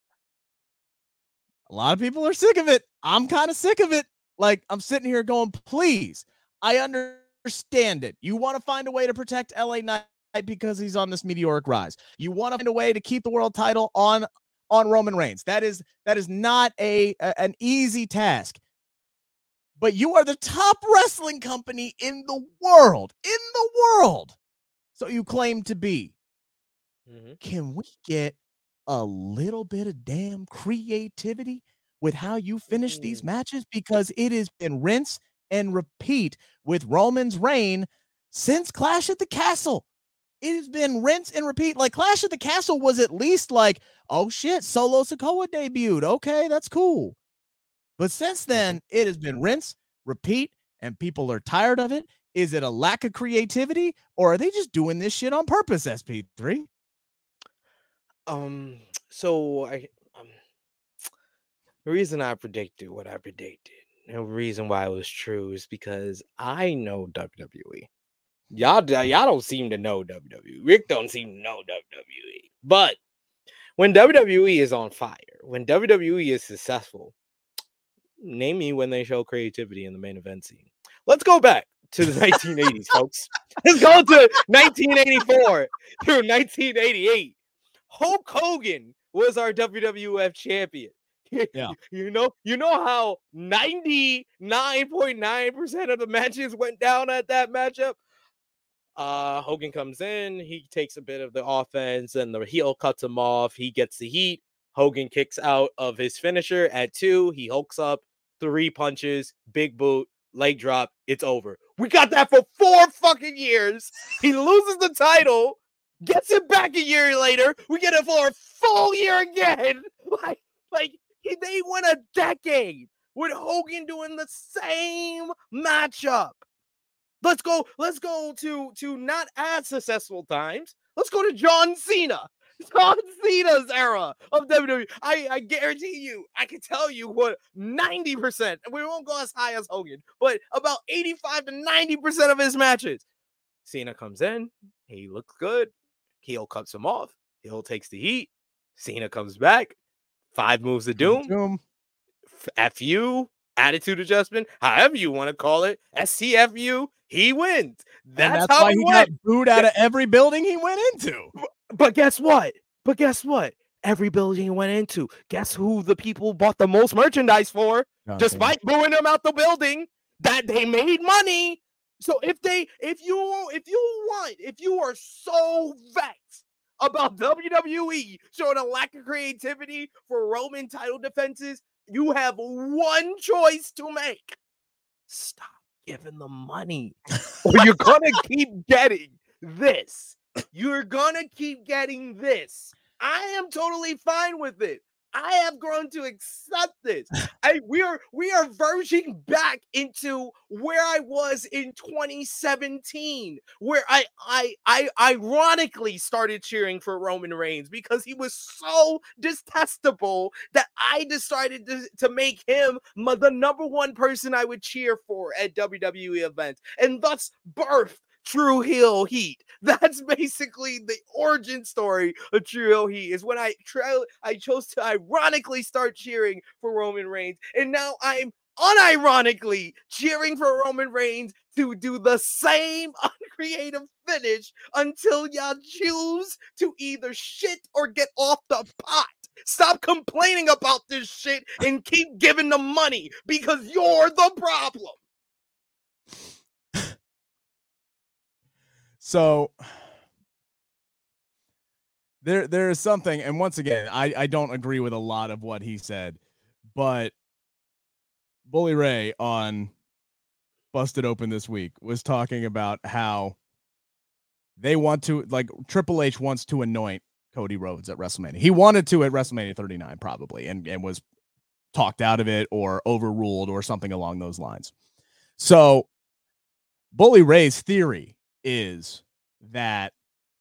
a lot of people are sick of it. I'm kind of sick of it. Like, I'm sitting here going, please, I understand it. You want to find a way to protect LA Knight because he's on this meteoric rise. You want to find a way to keep the world title on Roman Reigns. That is not an easy task. But you are the top wrestling company in the world. So you claim to be. Mm-hmm. Can we get a little bit of damn creativity with how you finish these matches? Because it has been rinse and repeat with Roman's reign since Clash at the Castle. It has been rinse and repeat. Like, Clash at the Castle was at least like, oh shit, Solo Sikoa debuted. Okay, that's cool. But since then, it has been rinse, repeat, and people are tired of it. Is it a lack of creativity, or are they just doing this shit on purpose, SP3? So the reason I predicted what I predicted, and the reason why it was true, is because I know WWE. Y'all don't seem to know WWE. Rick don't seem to know WWE. But when WWE is on fire, when WWE is successful, name me when they show creativity in the main event scene. Let's go back to the 1980s, folks. Let's go to 1984 through 1988. Hulk Hogan was our WWF champion. Yeah. You know how 99.9% of the matches went down at that matchup? Hogan comes in, he takes a bit of the offense, and the heel cuts him off. He gets the heat. Hogan kicks out of his finisher at 2. He hulks up, 3 punches, big boot, leg drop. It's over. We got that for 4 fucking years. He loses the title, gets it back a year later. We get it for a full year again. Like they went a decade with Hogan doing the same matchup. Let's go to not as successful times. Let's go to John Cena. John Cena's era of WWE. I guarantee you, I can tell you what 90%, we won't go as high as Hogan, but about 85 to 90% of his matches. Cena comes in, he looks good. Heel cuts him off. Heel takes the heat. Cena comes back. 5 moves of doom. FU, attitude adjustment, however you want to call it. STFU, he wins. That's how why he got booed out of every building he went into. But guess what? Every building he went into, guess who the people bought the most merchandise for? Despite booing him out the building, that they made money. So if you are so vexed about WWE showing a lack of creativity for Roman title defenses, you have one choice to make. Stop giving them money, or you're gonna keep getting this. You're gonna keep getting this. I am totally fine with it. I have grown to accept this. We are verging back into where I was in 2017, where I ironically started cheering for Roman Reigns because he was so detestable that I decided to make him the number one person I would cheer for at WWE events, and thus birthed True Heel Heat. That's basically the origin story of True Heel Heat, is when I chose to ironically start cheering for Roman Reigns, and now I'm unironically cheering for Roman Reigns to do the same uncreative finish until y'all choose to either shit or get off the pot. Stop complaining about this shit and keep giving them money, because you're the problem. So there is something, and once again, I don't agree with a lot of what he said, but Bully Ray on Busted Open this week was talking about how they want to, like, Triple H wants to anoint Cody Rhodes at WrestleMania. He wanted to at WrestleMania 39 probably, and was talked out of it or overruled or something along those lines. So Bully Ray's theory is that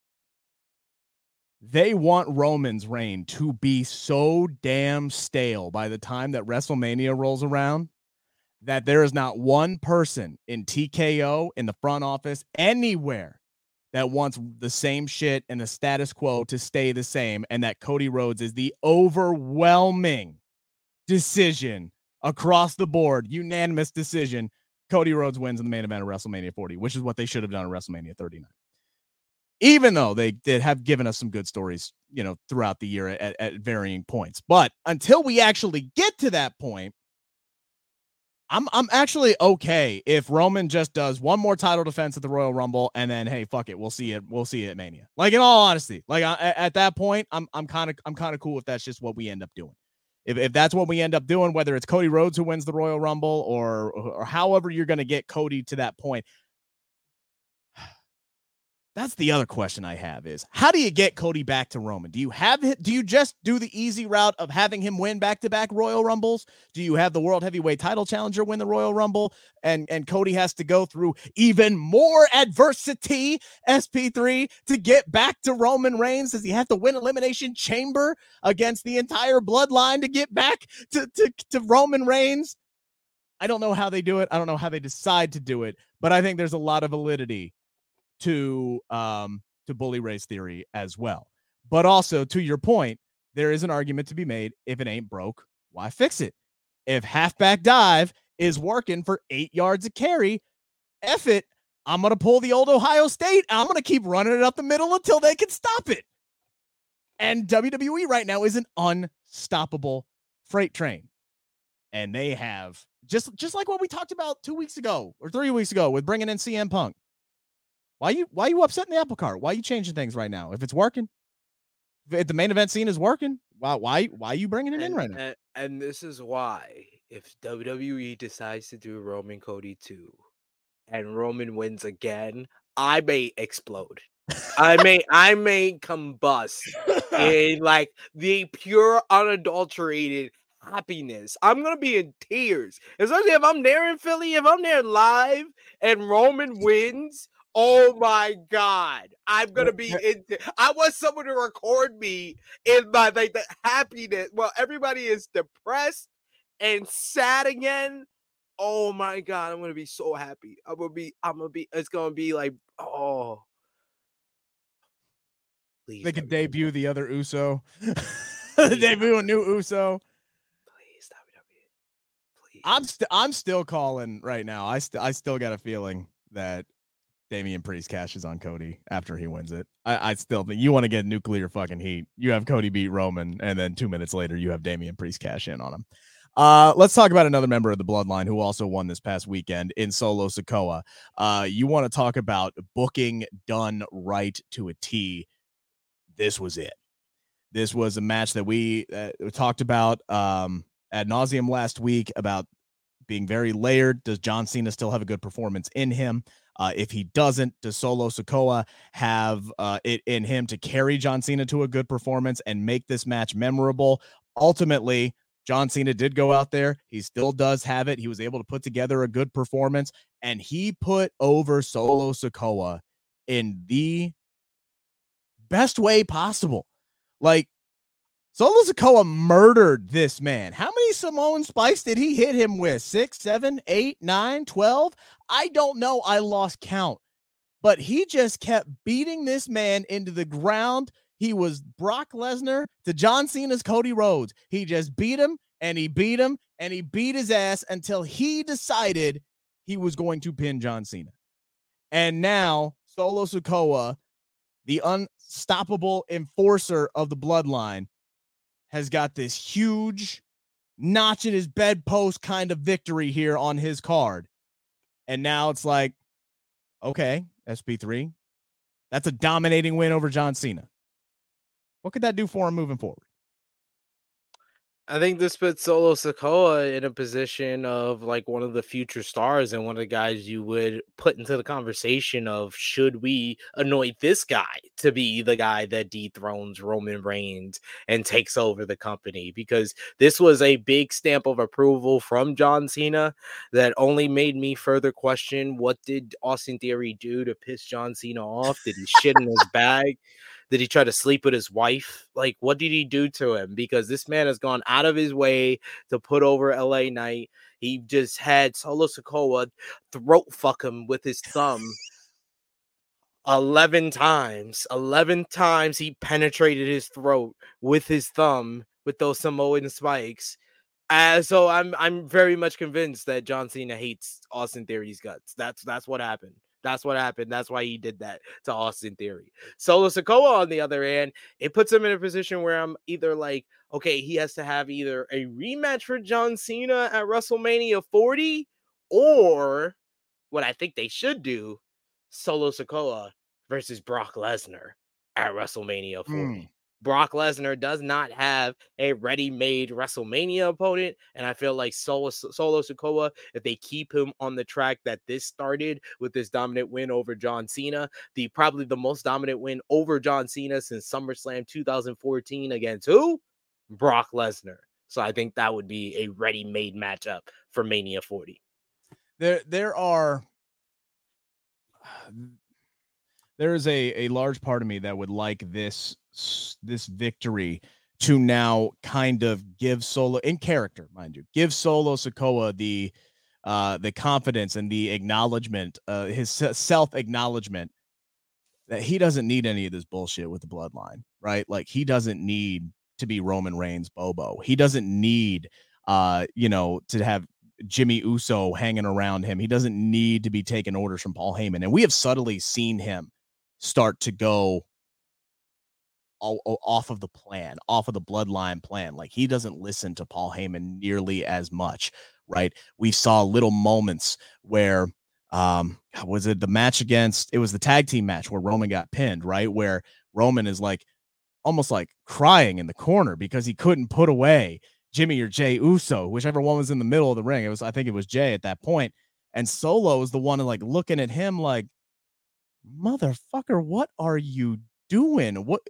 they want Roman's reign to be so damn stale by the time that WrestleMania rolls around that there is not one person in TKO, in the front office, anywhere that wants the same shit and the status quo to stay the same, and that Cody Rhodes is the overwhelming decision across the board, unanimous decision. Cody Rhodes wins in the main event of WrestleMania 40, which is what they should have done at WrestleMania 39. Even though they did have given us some good stories, throughout the year at varying points. But until we actually get to that point, I'm actually okay if Roman just does one more title defense at the Royal Rumble and then, hey, fuck it, we'll see it at Mania. Like, in all honesty, like, at that point, I'm kind of cool if that's just what we end up doing. If that's what we end up doing, whether it's Cody Rhodes who wins the Royal Rumble or however you're going to get Cody to that point. That's the other question I have is, how do you get Cody back to Roman? Do you just do the easy route of having him win back-to-back Royal Rumbles? Do you have the World Heavyweight title challenger win the Royal Rumble and Cody has to go through even more adversity, SP3, to get back to Roman Reigns? Does he have to win Elimination Chamber against the entire bloodline to get back to Roman Reigns? I don't know how they do it. I don't know how they decide to do it, but I think there's a lot of validity to Bully Ray's theory as well. But also, to your point, there is an argument to be made: if it ain't broke, why fix it? If halfback dive is working for 8 yards of carry, F it. I'm going to pull the old Ohio State. I'm going to keep running it up the middle until they can stop it. And WWE right now is an unstoppable freight train. And they have, just like what we talked about 2 weeks ago or 3 weeks ago with bringing in CM Punk. Why you upsetting the apple cart? Why are you changing things right now? If it's working, if the main event scene is working, why are you bringing it in right now? And this is why, if WWE decides to do Roman Cody 2 and Roman wins again, I may explode. I may combust in like the pure unadulterated happiness. I'm gonna be in tears, especially if I'm there in Philly, if I'm there live and Roman wins. Oh my God, I'm gonna be in. I want someone to record me in my like the happiness. Well, everybody is depressed and sad again. Oh my God, I'm gonna be so happy. I'm gonna be. It's gonna be like, oh. Please, they could debut the other Uso. Debut a new Uso. Please, WWE. Please. I'm still calling right now. I still got a feeling that Damian Priest cashes on Cody after he wins it. I still think you want to get nuclear fucking heat. You have Cody beat Roman, and then 2 minutes later, you have Damian Priest cash in on him. Let's talk about another member of the Bloodline who also won this past weekend in Solo Sikoa. You want to talk about booking done right to a T. This was it. This was a match that we talked about ad nauseum last week about being very layered. Does John Cena still have a good performance in him? If he doesn't, does Solo Sikoa have it in him to carry John Cena to a good performance and make this match memorable? Ultimately, John Cena did go out there. He still does have it. He was able to put together a good performance, and he put over Solo Sikoa in the best way possible. Like, Solo Sikoa murdered this man. How many Samoan spikes did he hit him with? 6, 7, 8, 9, 12? I don't know. I lost count. But he just kept beating this man into the ground. He was Brock Lesnar to John Cena's Cody Rhodes. He just beat him, and he beat him, and he beat his ass until he decided he was going to pin John Cena. And now, Solo Sikoa, the unstoppable enforcer of the Bloodline, has got this huge notch in his bedpost kind of victory here on his card. And now it's like, okay, SP3, that's a dominating win over John Cena. What could that do for him moving forward? I think this puts Solo Sikoa in a position of like one of the future stars and one of the guys you would put into the conversation of, should we anoint this guy to be the guy that dethrones Roman Reigns and takes over the company? Because this was a big stamp of approval from John Cena that only made me further question, what did Austin Theory do to piss John Cena off? Did he shit in his bag? Did he try to sleep with his wife? Like, what did he do to him? Because this man has gone out of his way to put over LA Knight. He just had Solo Sikoa throat fuck him with his thumb 11 times. 11 times he penetrated his throat with his thumb with those Samoan spikes. So I'm very much convinced that John Cena hates Austin Theory's guts. That's what happened. That's what happened. That's why he did that to Austin Theory. Solo Sikoa, on the other hand, it puts him in a position where I'm either like, okay, he has to have either a rematch for John Cena at WrestleMania 40, or what I think they should do, Solo Sikoa versus Brock Lesnar at WrestleMania 40. Brock Lesnar does not have a ready-made WrestleMania opponent, and I feel like Solo Sikoa, if they keep him on the track that this started with this dominant win over John Cena, probably the most dominant win over John Cena since SummerSlam 2014 against who? Brock Lesnar. So I think that would be a ready-made matchup for Mania 40. There is a large part of me that would like this victory to now kind of give Solo, in character, mind you, give Solo Sikoa the confidence and the acknowledgement, his self-acknowledgement that he doesn't need any of this bullshit with the Bloodline, right? Like, he doesn't need to be Roman Reigns Bobo. He doesn't need, to have Jimmy Uso hanging around him. He doesn't need to be taking orders from Paul Heyman. And we have subtly seen him start to go off of the plan, off of the bloodline plan. Like, he doesn't listen to Paul Heyman nearly as much, right? We saw little moments where, was it the match against, it was the tag team match where Roman got pinned, right? Where Roman is like, almost like crying in the corner because he couldn't put away Jimmy or Jey Uso, whichever one was in the middle of the ring. I think it was Jey at that point. And Solo was the one like looking at him like, motherfucker, what are you doing? What?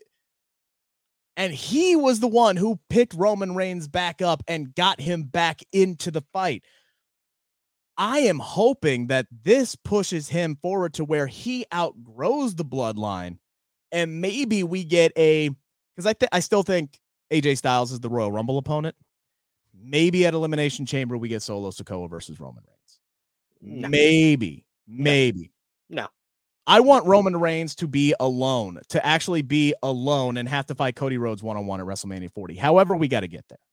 And he was the one who picked Roman Reigns back up and got him back into the fight. I am hoping that this pushes him forward to where he outgrows the bloodline, and maybe we get because I still think AJ Styles is the Royal Rumble opponent. Maybe at Elimination Chamber we get Solo Sikoa versus Roman Reigns. No. Maybe. No. I want Roman Reigns to be alone, to actually be alone and have to fight Cody Rhodes one-on-one at WrestleMania 40. However, we got to get there.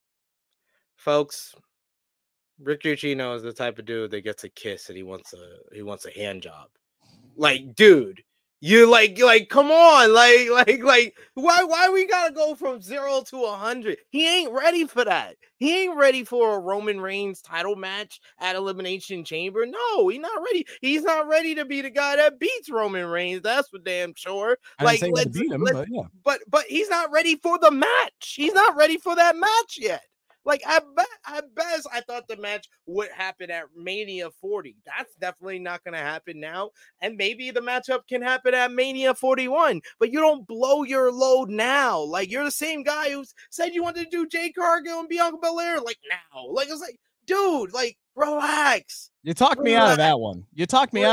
Folks, Rick Ucchino is the type of dude that gets a kiss and he wants a hand job. Like, dude, you like come on, like why we gotta go from 0 to 100? He ain't ready for that. He ain't ready for a Roman Reigns title match at Elimination Chamber. No, he's not ready. He's not ready to be the guy that beats Roman Reigns. That's for damn sure. Like, let's beat him, but he's not ready for the match. He's not ready for that match yet. Like, at best, I thought the match would happen at Mania 40. That's definitely not going to happen now. And maybe the matchup can happen at Mania 41. But you don't blow your load now. Like, you're the same guy who said you wanted to do Jade Cargill and Bianca Belair. Like, now. Like, it's like, dude, like, relax. You talked me out of that one. It's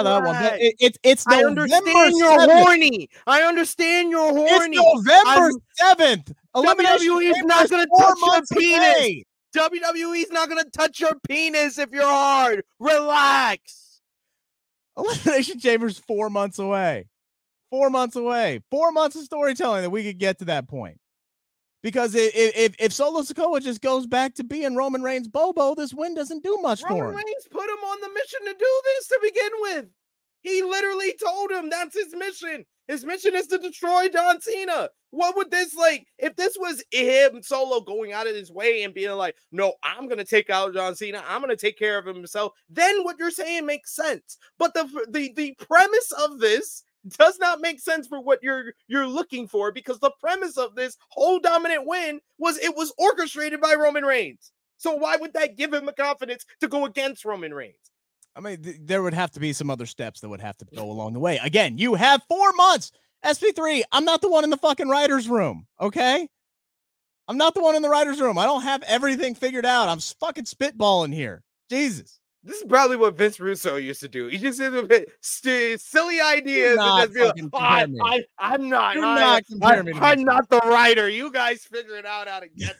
I understand you're 7th. Horny. I understand you're horny. It's November 7th. WWE's not going to touch your penis. WWE's not going to touch your penis if you're hard. Relax. Elimination Chamber's 4 months away. 4 months away. 4 months of storytelling that we could get to that point. Because if Solo Sikoa just goes back to being Roman Reigns Bobo, this win doesn't do much for him. Roman Reigns put him on the mission to do this to begin with. He literally told him that's his mission. His mission is to destroy John Cena. What would this, like, if this was him Solo going out of his way and being like, no, I'm going to take out John Cena. I'm going to take care of himself. Then what you're saying makes sense. But the premise of this does not make sense for what you're looking for, because the premise of this whole dominant win was it was orchestrated by Roman Reigns. So why would that give him the confidence to go against Roman Reigns? I mean, there would have to be some other steps that would have to go along the way. Again, you have 4 months. SP3, I'm not the one in the fucking writer's room, okay? I'm not the one in the writer's room. I don't have everything figured out. I'm fucking spitballing here. Jesus. This is probably what Vince Russo used to do. He just did a bit silly ideas and just be like, I'm not the writer. You guys figure it out how to get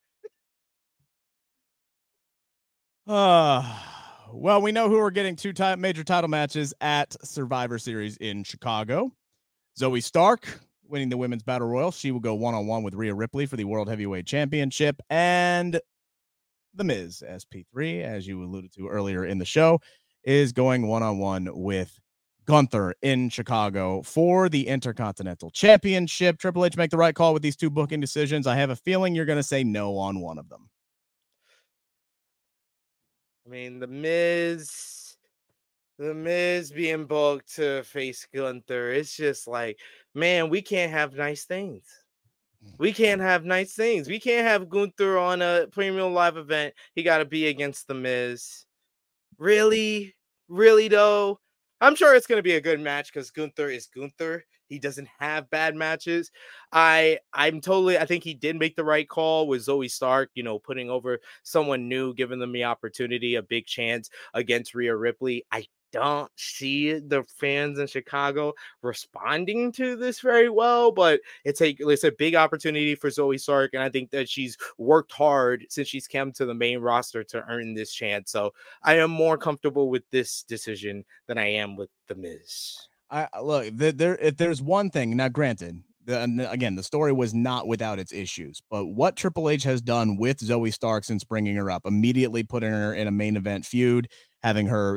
there. Well, we know who we're getting 2 major title matches at Survivor Series in Chicago. Zoe Stark winning the Women's Battle Royal. She will go one-on-one with Rhea Ripley for the World Heavyweight Championship. And The Miz, SP3, as you alluded to earlier in the show, is going one-on-one with Gunther in Chicago for the Intercontinental Championship. Triple H make the right call with these 2 booking decisions. I have a feeling you're going to say no on one of them. I mean, the Miz being booked to face Gunther, it's just like, man, we can't have nice things. We can't have nice things. We can't have Gunther on a premium live event. He got to be against the Miz. Really? Really, though? I'm sure it's going to be a good match because Gunther is Gunther. He doesn't have bad matches. I think he did make the right call with Zoe Stark, putting over someone new, giving them the opportunity, a big chance against Rhea Ripley. I don't see the fans in Chicago responding to this very well, but it's a big opportunity for Zoe Stark, and I think that she's worked hard since she's come to the main roster to earn this chance. So I am more comfortable with this decision than I am with The Miz. Look, if there's one thing, now granted, And again, the story was not without its issues, but what Triple H has done with Zoe Stark since bringing her up, immediately putting her in a main event feud, having her,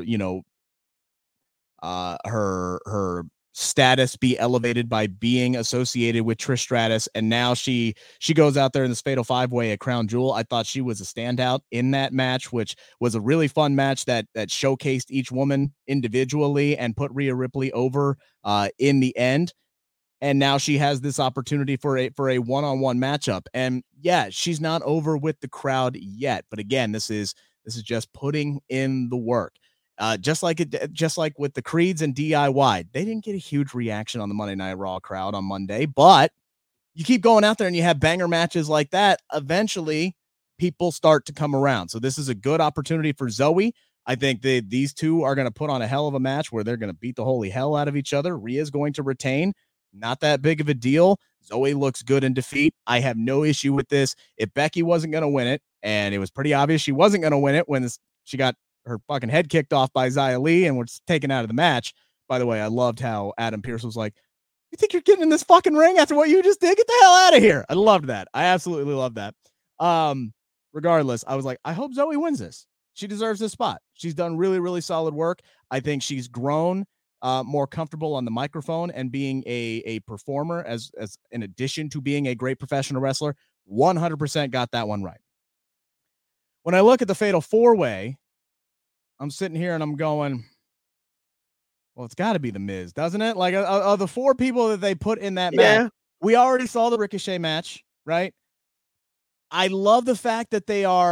her status be elevated by being associated with Trish Stratus, and now she goes out there in this Fatal 5-Way at Crown Jewel. I thought she was a standout in that match, which was a really fun match that showcased each woman individually and put Rhea Ripley over in the end. And now she has this opportunity for a one-on-one matchup. And yeah, she's not over with the crowd yet. But again, this is just putting in the work. Just like with the Creeds and DIY, they didn't get a huge reaction on the Monday Night Raw crowd on Monday. But you keep going out there and you have banger matches like that, eventually people start to come around. So this is a good opportunity for Zoe. I think that these two are going to put on a hell of a match where they're going to beat the holy hell out of each other. Rhea's going to retain. Not that big of a deal. Zoe looks good in defeat. I have no issue with this. If Becky wasn't going to win it, and it was pretty obvious she wasn't going to win it when she got her fucking head kicked off by Xia Li and was taken out of the match. By the way, I loved how Adam Pearce was like, "You think you're getting in this fucking ring after what you just did? Get the hell out of here." I loved that. I absolutely loved that. Regardless, I was like, I hope Zoe wins this. She deserves this spot. She's done really, really solid work. I think she's grown more comfortable on the microphone and being a performer as in addition to being a great professional wrestler. 100% got that one right. When I look at the Fatal 4-Way, I'm sitting here and I'm going, well, it's got to be The Miz, doesn't it? Like of the four people that they put in that match, we already saw the Ricochet match, right? I love the fact that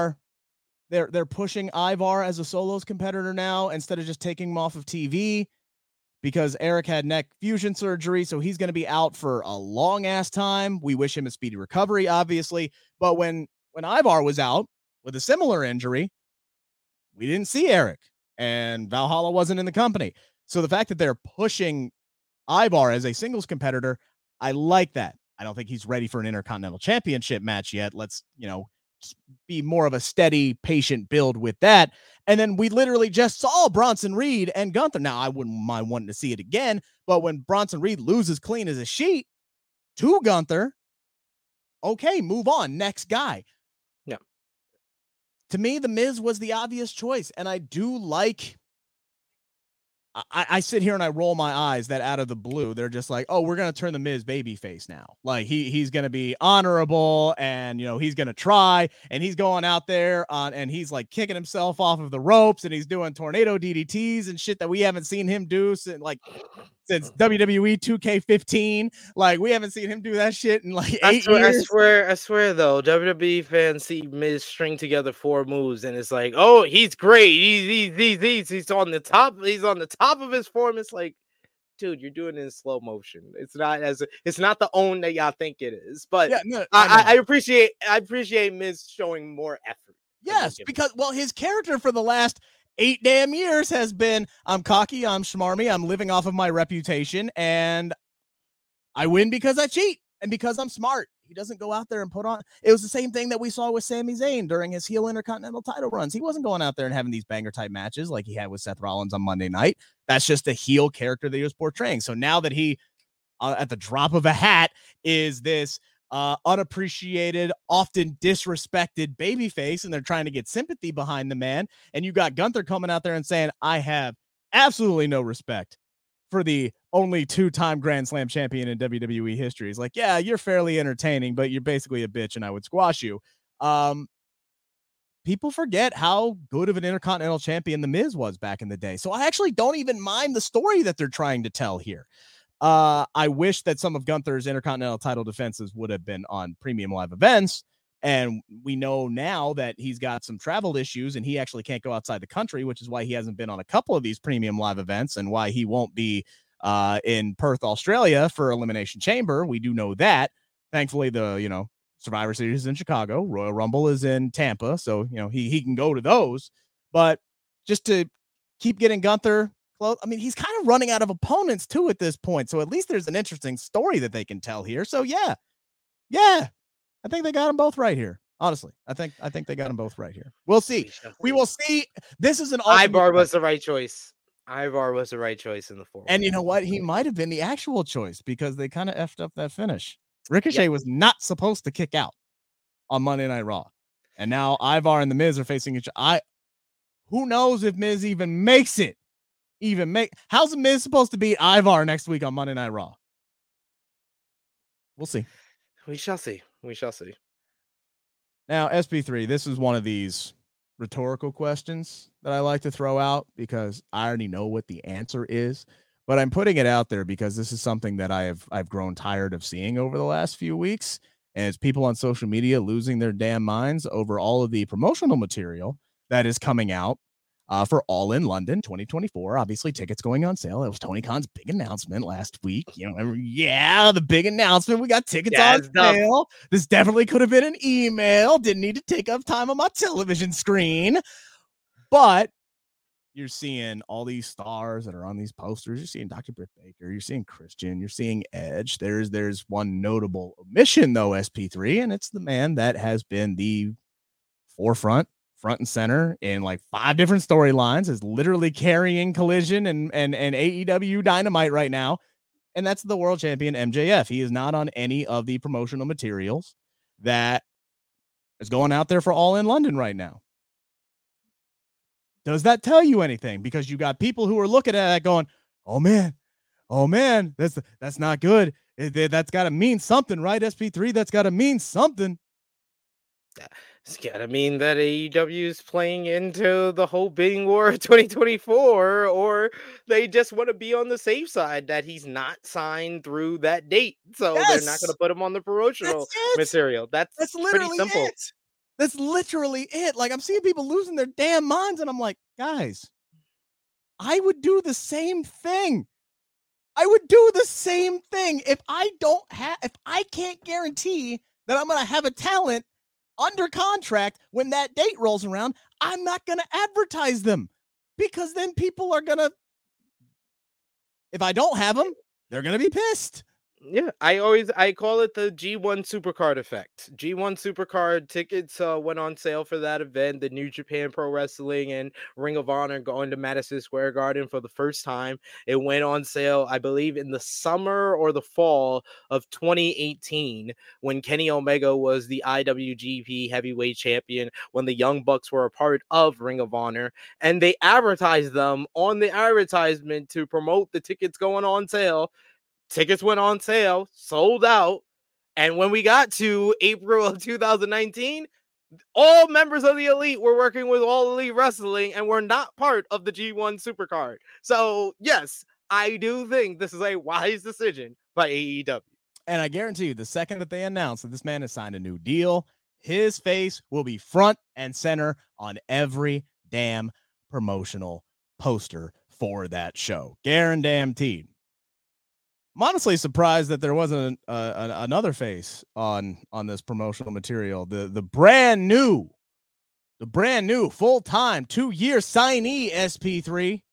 they're pushing Ivar as a solos competitor now instead of just taking him off of TV, because Eric had neck fusion surgery, so he's going to be out for a long ass time. We wish him a speedy recovery, obviously. But when Ivar was out with a similar injury, we didn't see Eric, and Valhalla wasn't in the company. So the fact that they're pushing Ivar as a singles competitor, I like that. I don't think he's ready for an Intercontinental Championship match yet. Let's, be more of a steady, patient build with that. And then we literally just saw Bronson Reed and Gunther. Now, I wouldn't mind wanting to see it again, but when Bronson Reed loses clean as a sheet to Gunther, okay, move on. Next guy. Yeah. To me, The Miz was the obvious choice. And I do like, I sit here and I roll my eyes that out of the blue, they're just like, oh, we're going to turn The Miz babyface now. Like he's going to be honorable and, he's going to try, and he's going out there and he's like kicking himself off of the ropes and he's doing tornado DDTs and shit that we haven't seen him do since WWE 2K15. Like we haven't seen him do that shit in like 8 years. I swear though, WWE fans see Miz string together 4 moves and it's like, oh, he's great. He's on the top. He's on the top of his form. It's like, dude, you're doing it in slow motion. It's not the own that y'all think it is. But yeah, no, I appreciate Miz showing more effort. Yes, because his character for the last 8 damn years has been, I'm cocky, I'm schmarmy, I'm living off of my reputation, and I win because I cheat and because I'm smart. He doesn't go out there and put on. It was the same thing that we saw with Sami Zayn during his heel Intercontinental title runs. He wasn't going out there and having these banger type matches like he had with Seth Rollins on Monday night. That's just the heel character that he was portraying. So now that he, at the drop of a hat, is this unappreciated, often disrespected babyface, and they're trying to get sympathy behind the man, and you got Gunther coming out there and saying, I have absolutely no respect for the only 2-time Grand Slam champion in WWE history. He's like, yeah, you're fairly entertaining, but you're basically a bitch and I would squash you. People forget how good of an Intercontinental champion The Miz was back in the day. So I actually don't even mind the story that they're trying to tell here. I wish that some of Gunther's Intercontinental title defenses would have been on premium live events. And we know now that he's got some travel issues and he actually can't go outside the country, which is why he hasn't been on a couple of these premium live events and why he won't be in Perth, Australia for Elimination Chamber. We do know that. Thankfully, the, Survivor Series is in Chicago. Royal Rumble is in Tampa. So, he can go to those. But just to keep getting Gunther close, I mean, he's kind of running out of opponents too at this point. So at least there's an interesting story that they can tell here. So yeah. I think they got them both right here. Honestly, I think they got them both right here. We'll see. We will see. This is an Ivar was the right choice. Ivar was the right choice in the 4. And you know what? He might have been the actual choice because they kind of effed up that finish. Ricochet was not supposed to kick out on Monday Night Raw. And now Ivar and The Miz are facing each other. Who knows if Miz even makes it? How's The Miz supposed to beat Ivar next week on Monday Night Raw? We'll see. We shall see. Now, SP3, this is one of these rhetorical questions that I like to throw out because I already know what the answer is, but I'm putting it out there because this is something that I've grown tired of seeing over the last few weeks, and it's people on social media losing their damn minds over all of the promotional material that is coming out for All In London 2024. Obviously, tickets going on sale. It was Tony Khan's big announcement last week. The big announcement. We got tickets on sale. This definitely could have been an email. Didn't need to take up time on my television screen. But you're seeing all these stars that are on these posters. You're seeing Dr. Britt Baker. You're seeing Christian. You're seeing Edge. There's one notable omission, though, SP3, and it's the man that has been the front and center in like 5 different storylines, is literally carrying Collision and AEW Dynamite right now. And that's the world champion MJF. He is not on any of the promotional materials that is going out there for All In London right now. Does that tell you anything? Because you got people who are looking at that going, oh man, that's not good. That's got to mean something, right? SP3, that's got to mean something. It's gotta mean that AEW is playing into the whole bidding war of 2024, or they just want to be on the safe side that he's not signed through that date. So they're not going to put him on the promotional material. That's literally pretty simple. That's literally it. Like, I'm seeing people losing their damn minds, and I'm like, guys, I would do the same thing. If I can't guarantee that I'm going to have a talent under contract when that date rolls around, I'm not going to advertise them, because then people are going to, if I don't have them, they're going to be pissed. Yeah, I call it the G1 Supercard effect. G1 Supercard tickets went on sale for that event. The New Japan Pro Wrestling and Ring of Honor going to Madison Square Garden for the first time. It went on sale, I believe, in the summer or the fall of 2018 when Kenny Omega was the IWGP Heavyweight Champion, when the Young Bucks were a part of Ring of Honor, and they advertised them on the advertisement to promote the tickets going on sale. Tickets went on sale, sold out, and when we got to April of 2019, all members of the Elite were working with All Elite Wrestling and were not part of the G1 Supercard. So, yes, I do think this is a wise decision by AEW. And I guarantee you, the second that they announce that this man has signed a new deal, his face will be front and center on every damn promotional poster for that show. Guaranteed. I'm honestly surprised that there wasn't another face on this promotional material. The brand new full-time 2-year signee SP3.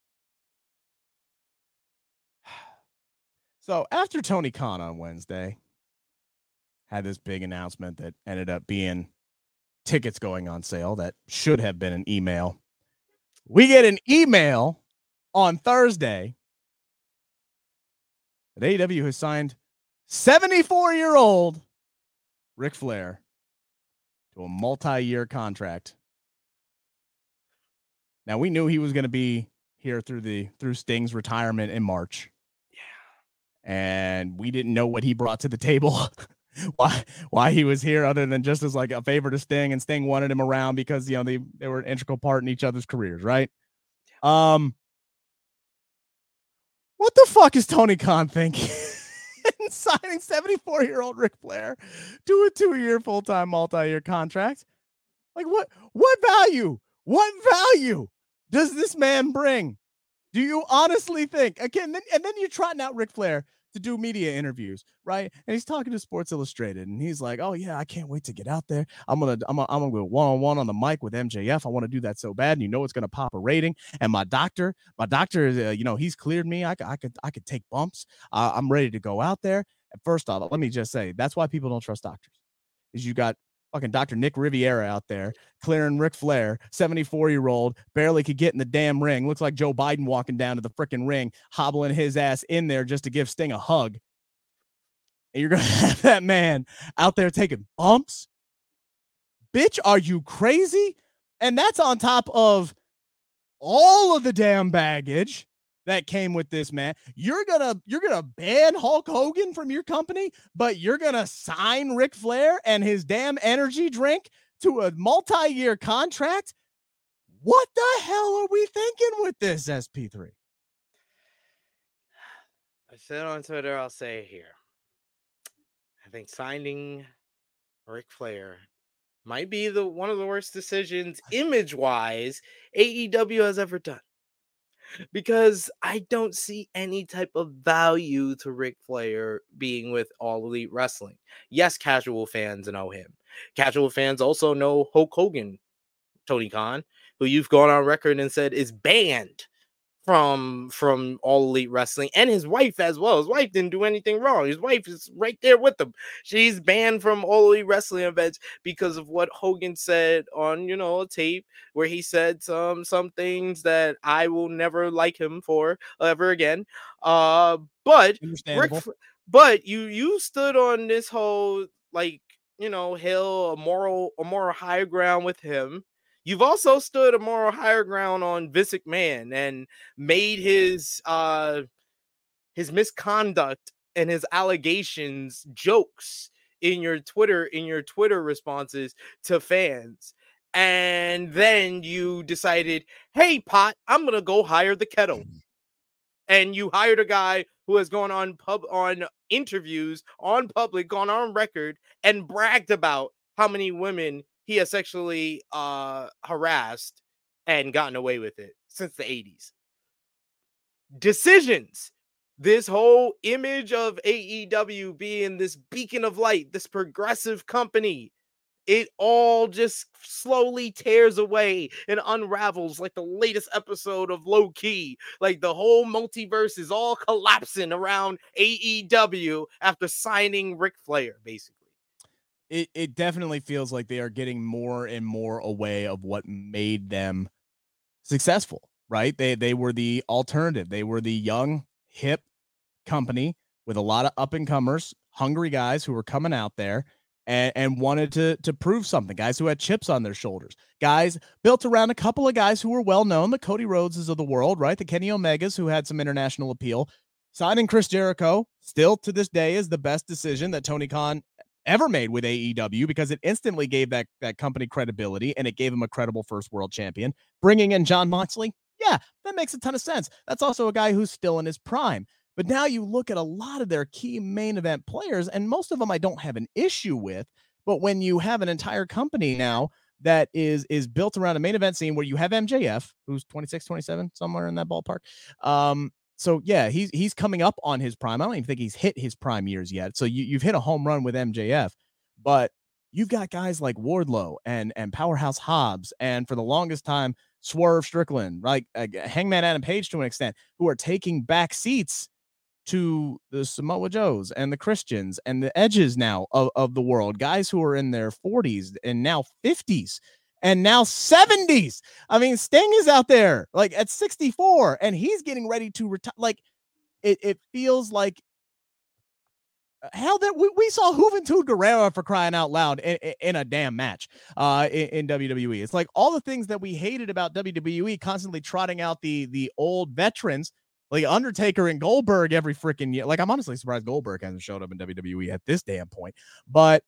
So after Tony Khan on Wednesday had this big announcement that ended up being tickets going on sale that should have been an email, we get an email on Thursday that AEW has signed 74-year-old Ric Flair to a multi-year contract. Now, we knew he was going to be here through Sting's retirement in March. Yeah. And we didn't know what he brought to the table, why he was here, other than just as like a favor to Sting, and Sting wanted him around because, they were an integral part in each other's careers, right? What the fuck is Tony Khan thinking? Signing 74-year-old Ric Flair to a 2-year full-time multi-year contract? Like, what value? What value does this man bring? Do you honestly think? Again, and then you're trotting out Ric Flair to do media interviews, right? And he's talking to Sports Illustrated, and he's like, "Oh yeah, I can't wait to get out there. I'm gonna go one-on-one on the mic with MJF. I want to do that so bad, and it's gonna pop a rating. And my doctor is, he's cleared me. I could take bumps. I'm ready to go out there." And first off, let me just say, that's why people don't trust doctors. Is you got fucking Dr. Nick Riviera out there clearing Ric Flair, 74-year-old, barely could get in the damn ring. Looks like Joe Biden walking down to the freaking ring, hobbling his ass in there just to give Sting a hug. And you're going to have that man out there taking bumps? Bitch, are you crazy? And that's on top of all of the damn baggage that came with this, man. You're gonna ban Hulk Hogan from your company, but you're gonna sign Ric Flair and his damn energy drink to a multi-year contract? What the hell are we thinking with this, SP3? I said on Twitter, I'll say it here. I think signing Ric Flair might be one of the worst decisions image-wise AEW has ever done. Because I don't see any type of value to Ric Flair being with All Elite Wrestling. Yes, casual fans know him. Casual fans also know Hulk Hogan, Tony Khan, who you've gone on record and said is banned from All Elite Wrestling, and his wife as well. His wife didn't do anything wrong. His wife is right there with him. She's banned from All Elite Wrestling events because of what Hogan said on, a tape where he said some things that I will never like him for ever again. But you stood on this whole hill, a moral higher ground with him. You've also stood a moral higher ground on Vince McMahon and made his misconduct and his allegations jokes in your Twitter responses to fans. And then you decided, hey, Pot, I'm going to go hire the kettle. And you hired a guy who has gone on interviews on public, gone on record, and bragged about how many women he has sexually harassed and gotten away with it since the 80s. Decisions. This whole image of AEW being this beacon of light, this progressive company, it all just slowly tears away and unravels like the latest episode of Low Key. Like the whole multiverse is all collapsing around AEW after signing Ric Flair, basically. It definitely feels like they are getting more and more away of what made them successful, right? They were the alternative. They were the young, hip company with a lot of up-and-comers, hungry guys who were coming out there and wanted to prove something, guys who had chips on their shoulders, guys built around a couple of guys who were well-known, the Cody Rhodeses of the world, right? The Kenny Omegas who had some international appeal. Signing Chris Jericho, still to this day, is the best decision that Tony Khan ever made with AEW because it instantly gave that company credibility and it gave him a credible first world champion. Bringing in Jon Moxley, yeah, that makes a ton of sense. That's also a guy who's still in his prime. But now you look at a lot of their key main event players, and most of them I don't have an issue with. But when you have an entire company now that is built around a main event scene where you have MJF, who's 26, 27, somewhere in that ballpark. So yeah, he's coming up on his prime. I don't even think he's hit his prime years yet. So you've hit a home run with MJF, but you've got guys like Wardlow and Powerhouse Hobbs, and for the longest time, Swerve Strickland, like Hangman Adam Page to an extent, who are taking back seats to the Samoa Joes and the Christians and the Edges now of the world, guys who are in their 40s and now 50s. And now 70s. I mean, Sting is out there like at 64 and he's getting ready to retire. Like it feels like hell that we saw Juventud Guerrera, for crying out loud, in a damn match in WWE. It's like all the things that we hated about WWE constantly trotting out the old veterans like Undertaker and Goldberg every freaking year. Like I'm honestly surprised Goldberg hasn't showed up in WWE at this damn point. But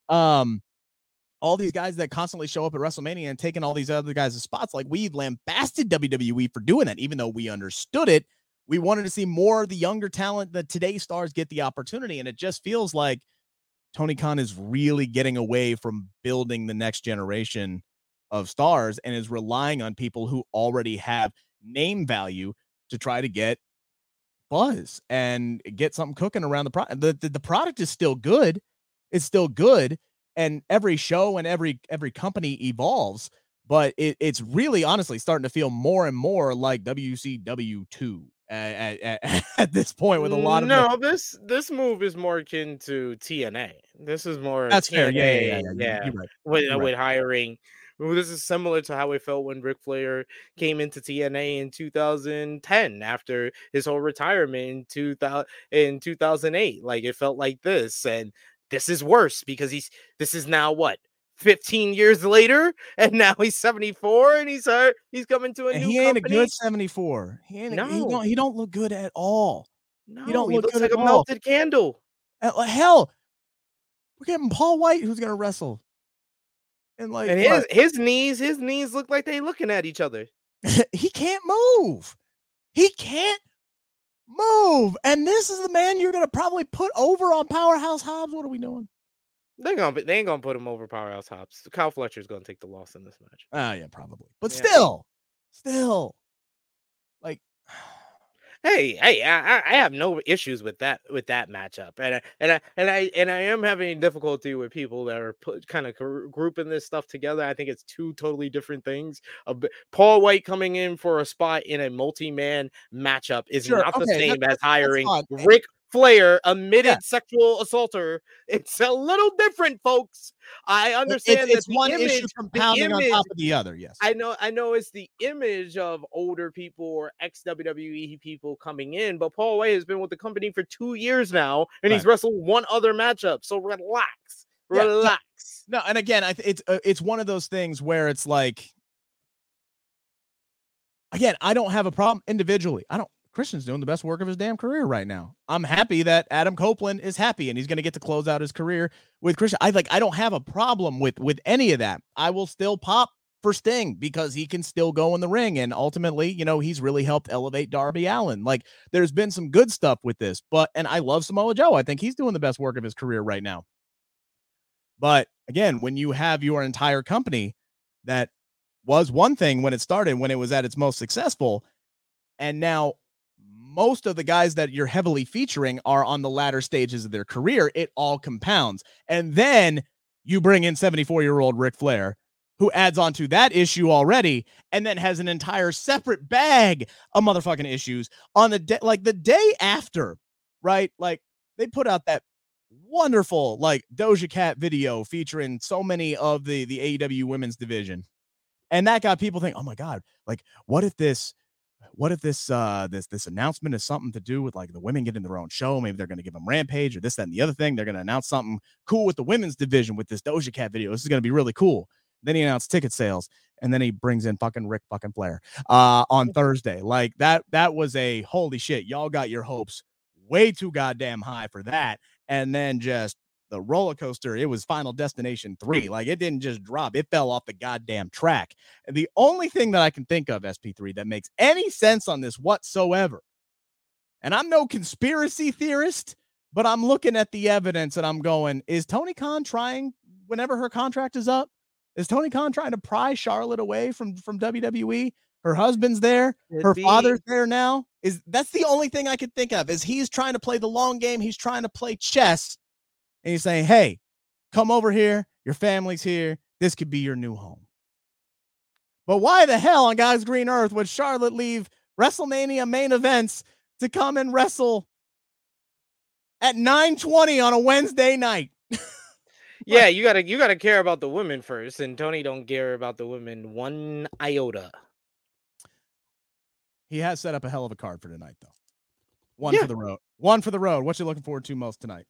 all these guys that constantly show up at WrestleMania and taking all these other guys' spots, like we lambasted WWE for doing that, even though we understood it. We wanted to see more of the younger talent, that today's stars get the opportunity. And it just feels like Tony Khan is really getting away from building the next generation of stars and is relying on people who already have name value to try to get buzz and get something cooking around the product. The product is still good. It's still good. And every show and every company evolves, but it's really honestly starting to feel more and more like WCW2 at this point with a lot of this move is more akin to TNA. This is more that's TNA, fair. Yeah. You're right. With hiring. This is similar to how it felt when Ric Flair came into TNA in 2010 after his whole retirement in 2008. Like it felt like this, and this is worse because this is now what 15 years later, and now he's 74 and he's hurt. He's coming to a new he ain't company. A good 74. He don't look good at all. No, he don't he look looks good like at a all. melted candle. Hell, we're getting Paul White, who's gonna wrestle. And his knees look like they looking at each other. He can't move. And this is the man you're gonna probably put over on Powerhouse Hobbs. What are we doing? They ain't gonna put him over Powerhouse Hobbs. Kyle Fletcher's gonna take the loss in this match. Yeah, probably. But still, like, hey, I have no issues with that matchup, and I am having difficulty with people that are kind of grouping this stuff together. I think it's two totally different things. Paul White coming in for a spot in a multi-man matchup is not the same as hiring Ric Flair, admitted sexual assaulter. It's a little different, folks. I understand it's that one issue compounding on top of the other. Yes, I know it's the image of older people or ex-WWE people coming in, but Paul White has been with the company for 2 years now, and he's wrestled one other matchup. So relax. No, and again, it's one of those things where it's like, again, I don't have a problem individually. Christian's doing the best work of his damn career right now. I'm happy that Adam Copeland is happy and he's going to get to close out his career with Christian. I don't have a problem with any of that. I will still pop for Sting because he can still go in the ring. And ultimately, he's really helped elevate Darby Allin. Like there's been some good stuff with this, and I love Samoa Joe. I think he's doing the best work of his career right now. But again, when you have your entire company that was one thing when it started, when it was at its most successful, and now most of the guys that you're heavily featuring are on the latter stages of their career, it all compounds. And then you bring in 74-year-old Ric Flair, who adds on to that issue already, and then has an entire separate bag of motherfucking issues on the day after, right? Like they put out that wonderful Doja Cat video featuring so many of the AEW women's division. And that got people thinking, oh my God, what if this announcement is something to do with the women getting their own show? Maybe they're going to give them Rampage or this, that, and the other thing. They're going to announce something cool with the women's division with this Doja Cat video. This is going to be really cool. Then he announced ticket sales, and then he brings in fucking Ric fucking Flair on Thursday. Like that was a holy shit. Y'all got your hopes way too goddamn high for that. And then just the roller coaster, it was Final Destination 3. Like it didn't just drop, it fell off the goddamn track. And the only thing that I can think of, SP3, that makes any sense on this whatsoever, and I'm no conspiracy theorist, but I'm looking at the evidence and I'm going, is Tony Khan trying, whenever her contract is up, is Tony Khan trying to pry Charlotte away from WWE? Her husband's there. Her father's there now. That's the only thing I could think of, is he's trying to play the long game. He's trying to play chess. And he's saying, hey, come over here. Your family's here. This could be your new home. But why the hell on God's green earth would Charlotte leave WrestleMania main events to come and wrestle at 9:20 on a Wednesday night? Yeah, you gotta care about the women first, and Tony don't care about the women one iota. He has set up a hell of a card for tonight, though. One for the road. One for the road. What you looking forward to most tonight?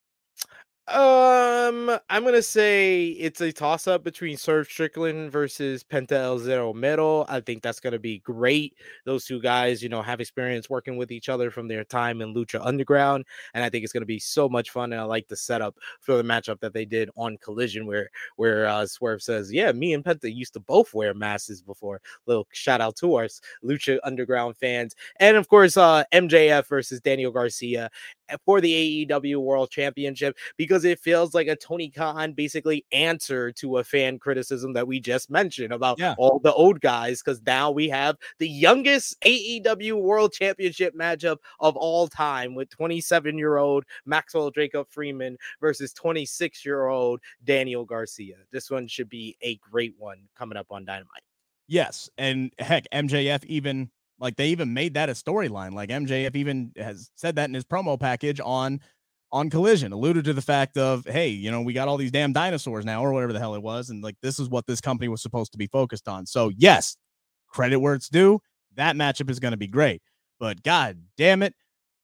I'm gonna say it's a toss-up between Swerve Strickland versus Penta El Zero Miedo. I think that's gonna be great. Those two guys, have experience working with each other from their time in Lucha Underground, and I think it's gonna be so much fun. And I like the setup for the matchup that they did on Collision, where Swerve says, "Yeah, me and Penta used to both wear masks before." Little shout out to us Lucha Underground fans, and of course, MJF versus Daniel Garcia for the AEW World Championship, because it feels like a Tony Khan basically answer to a fan criticism that we just mentioned about all the old guys, because now we have the youngest AEW World Championship matchup of all time with 27-year-old Maxwell Jacob Freeman versus 26-year-old Daniel Garcia. This one should be a great one coming up on Dynamite. Yes, and heck, MJF even Like, they even made that a storyline. Like, MJF even has said that in his promo package on Collision, alluded to the fact of, hey, you know, we got all these damn dinosaurs now, or whatever the hell it was, and like, this is what this company was supposed to be focused on. So yes, credit where it's due. That matchup is going to be great. But god damn it,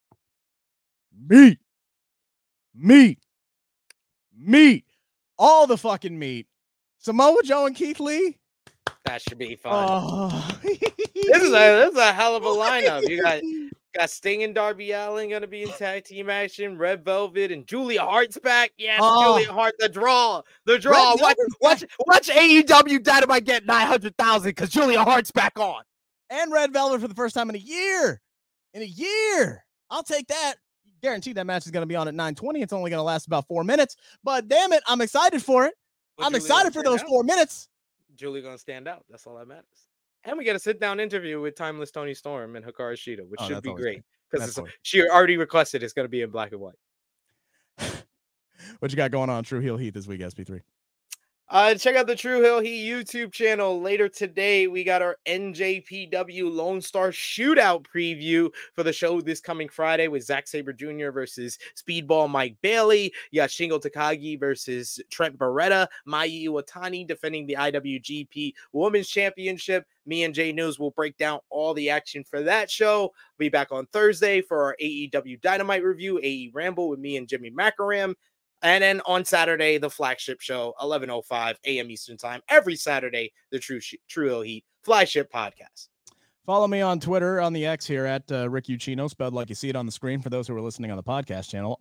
meat, all the fucking meat. Samoa Joe and Keith Lee. That should be fun. Oh. This is a hell of a lineup. You got Sting and Darby Allin going to be in tag team action. Red Velvet and Julia Hart's back. Yes, Julia Hart. The draw. Watch AEW Dynamite get 900,000 because Julia Hart's back on. And Red Velvet for the first time in a year. I'll take that. Guaranteed that match is going to be on at 9:20. It's only going to last about 4 minutes. But damn it, I'm excited for it. I'm excited for those 4 minutes. Julie going to stand out. That's all that matters. And we get a sit-down interview with Timeless Tony Storm and Hikaru Shida, which should be great. Because she already requested it's going to be in black and white. What you got going on True Heel Heat this week, SP3? Check out the True Heel Heat YouTube channel. Later today, we got our NJPW Lone Star Shootout preview for the show this coming Friday with Zack Sabre Jr. versus Speedball Mike Bailey. You got Shingo Takagi versus Trent Beretta. Mayu Iwatani defending the IWGP Women's Championship. Me and Jay News will break down all the action for that show. We'll be back on Thursday for our AEW Dynamite review, AE Ramble with me and Jimmy Macaram. And then on Saturday, the flagship show, 11:05 a.m. Eastern Time. Every Saturday, the True Heel Heat flagship podcast. Follow me on Twitter, on the X here at Rick Uccino, spelled like you see it on the screen. For those who are listening on the podcast channel,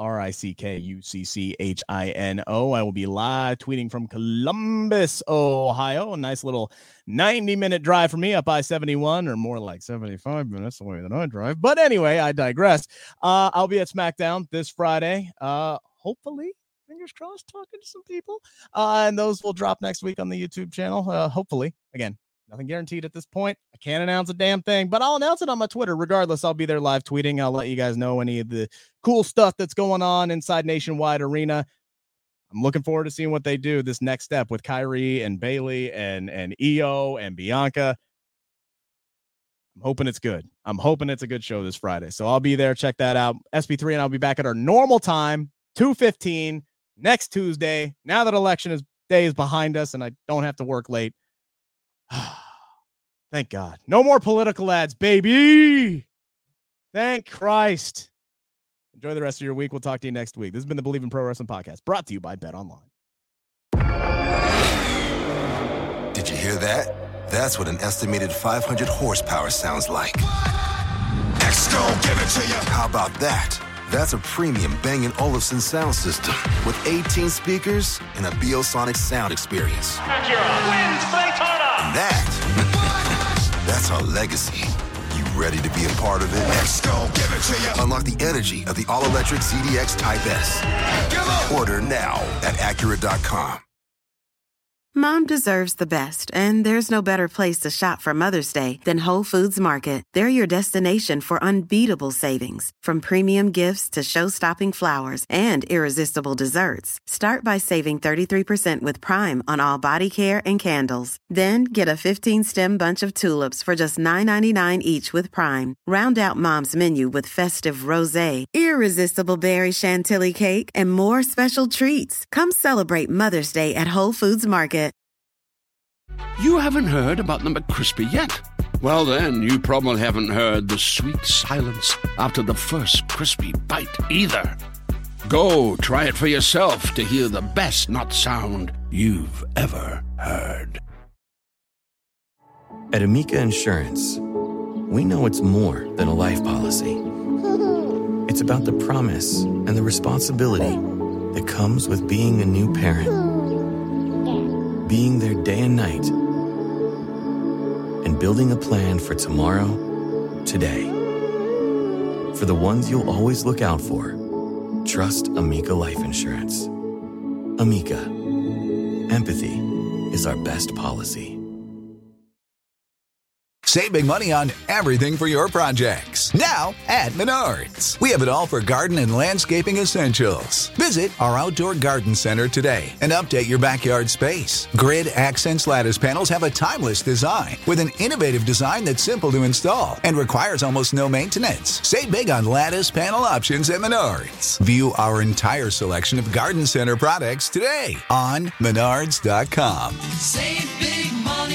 RICKUCCHINO. I will be live tweeting from Columbus, Ohio. A nice little 90-minute drive for me up I-71, or more like 75 minutes the way that I drive. But anyway, I digress. I'll be at SmackDown this Friday. Hopefully. Fingers crossed, talking to some people. And those will drop next week on the YouTube channel. Hopefully. Again, nothing guaranteed at this point. I can't announce a damn thing, but I'll announce it on my Twitter. Regardless, I'll be there live tweeting. I'll let you guys know any of the cool stuff that's going on inside Nationwide Arena. I'm looking forward to seeing what they do this next step with Kyrie and Bailey and Io and Bianca. I'm hoping it's good. I'm hoping it's a good show this Friday. So I'll be there. Check that out. SP3 and I'll be back at our normal time, 2:15 next Tuesday. Now that election day is behind us and I don't have to work late. Thank God. No more political ads, baby. Thank Christ. Enjoy the rest of your week. We'll talk to you next week. This has been the Believe in Pro Wrestling podcast, brought to you by BetOnline. Did you hear that? That's what an estimated 500 horsepower sounds like. X-Gon, give it to you. How about that? That's a premium Bang & Olufsen sound system with 18 speakers and a Biosonic sound experience. Acura wins Daytona. And that's our legacy. You ready to be a part of it? X-Gon, give it to you. Unlock the energy of the all-electric ZDX Type S. Order now at Acura.com. Mom deserves the best, and there's no better place to shop for Mother's Day than Whole Foods Market. They're your destination for unbeatable savings, from premium gifts to show-stopping flowers and irresistible desserts. Start by saving 33% with Prime on all body care and candles. Then get a 15-stem bunch of tulips for just $9.99 each with Prime. Round out Mom's menu with festive rosé, irresistible berry chantilly cake, and more special treats. Come celebrate Mother's Day at Whole Foods Market. You haven't heard about the McCrispy yet? Well, then, you probably haven't heard the sweet silence after the first crispy bite either. Go try it for yourself to hear the best nut sound you've ever heard. At Amica Insurance, we know it's more than a life policy. It's about the promise and the responsibility that comes with being a new parent. Being there day and night, and building a plan for tomorrow, today. For the ones you'll always look out for, trust Amica Life Insurance. Amica, empathy is our best policy. Save big money on everything for your projects. Now at Menards. We have it all for garden and landscaping essentials. Visit our outdoor garden center today and update your backyard space. Grid Accents lattice panels have a timeless design with an innovative design that's simple to install and requires almost no maintenance. Save big on lattice panel options at Menards. View our entire selection of garden center products today on Menards.com. Save big money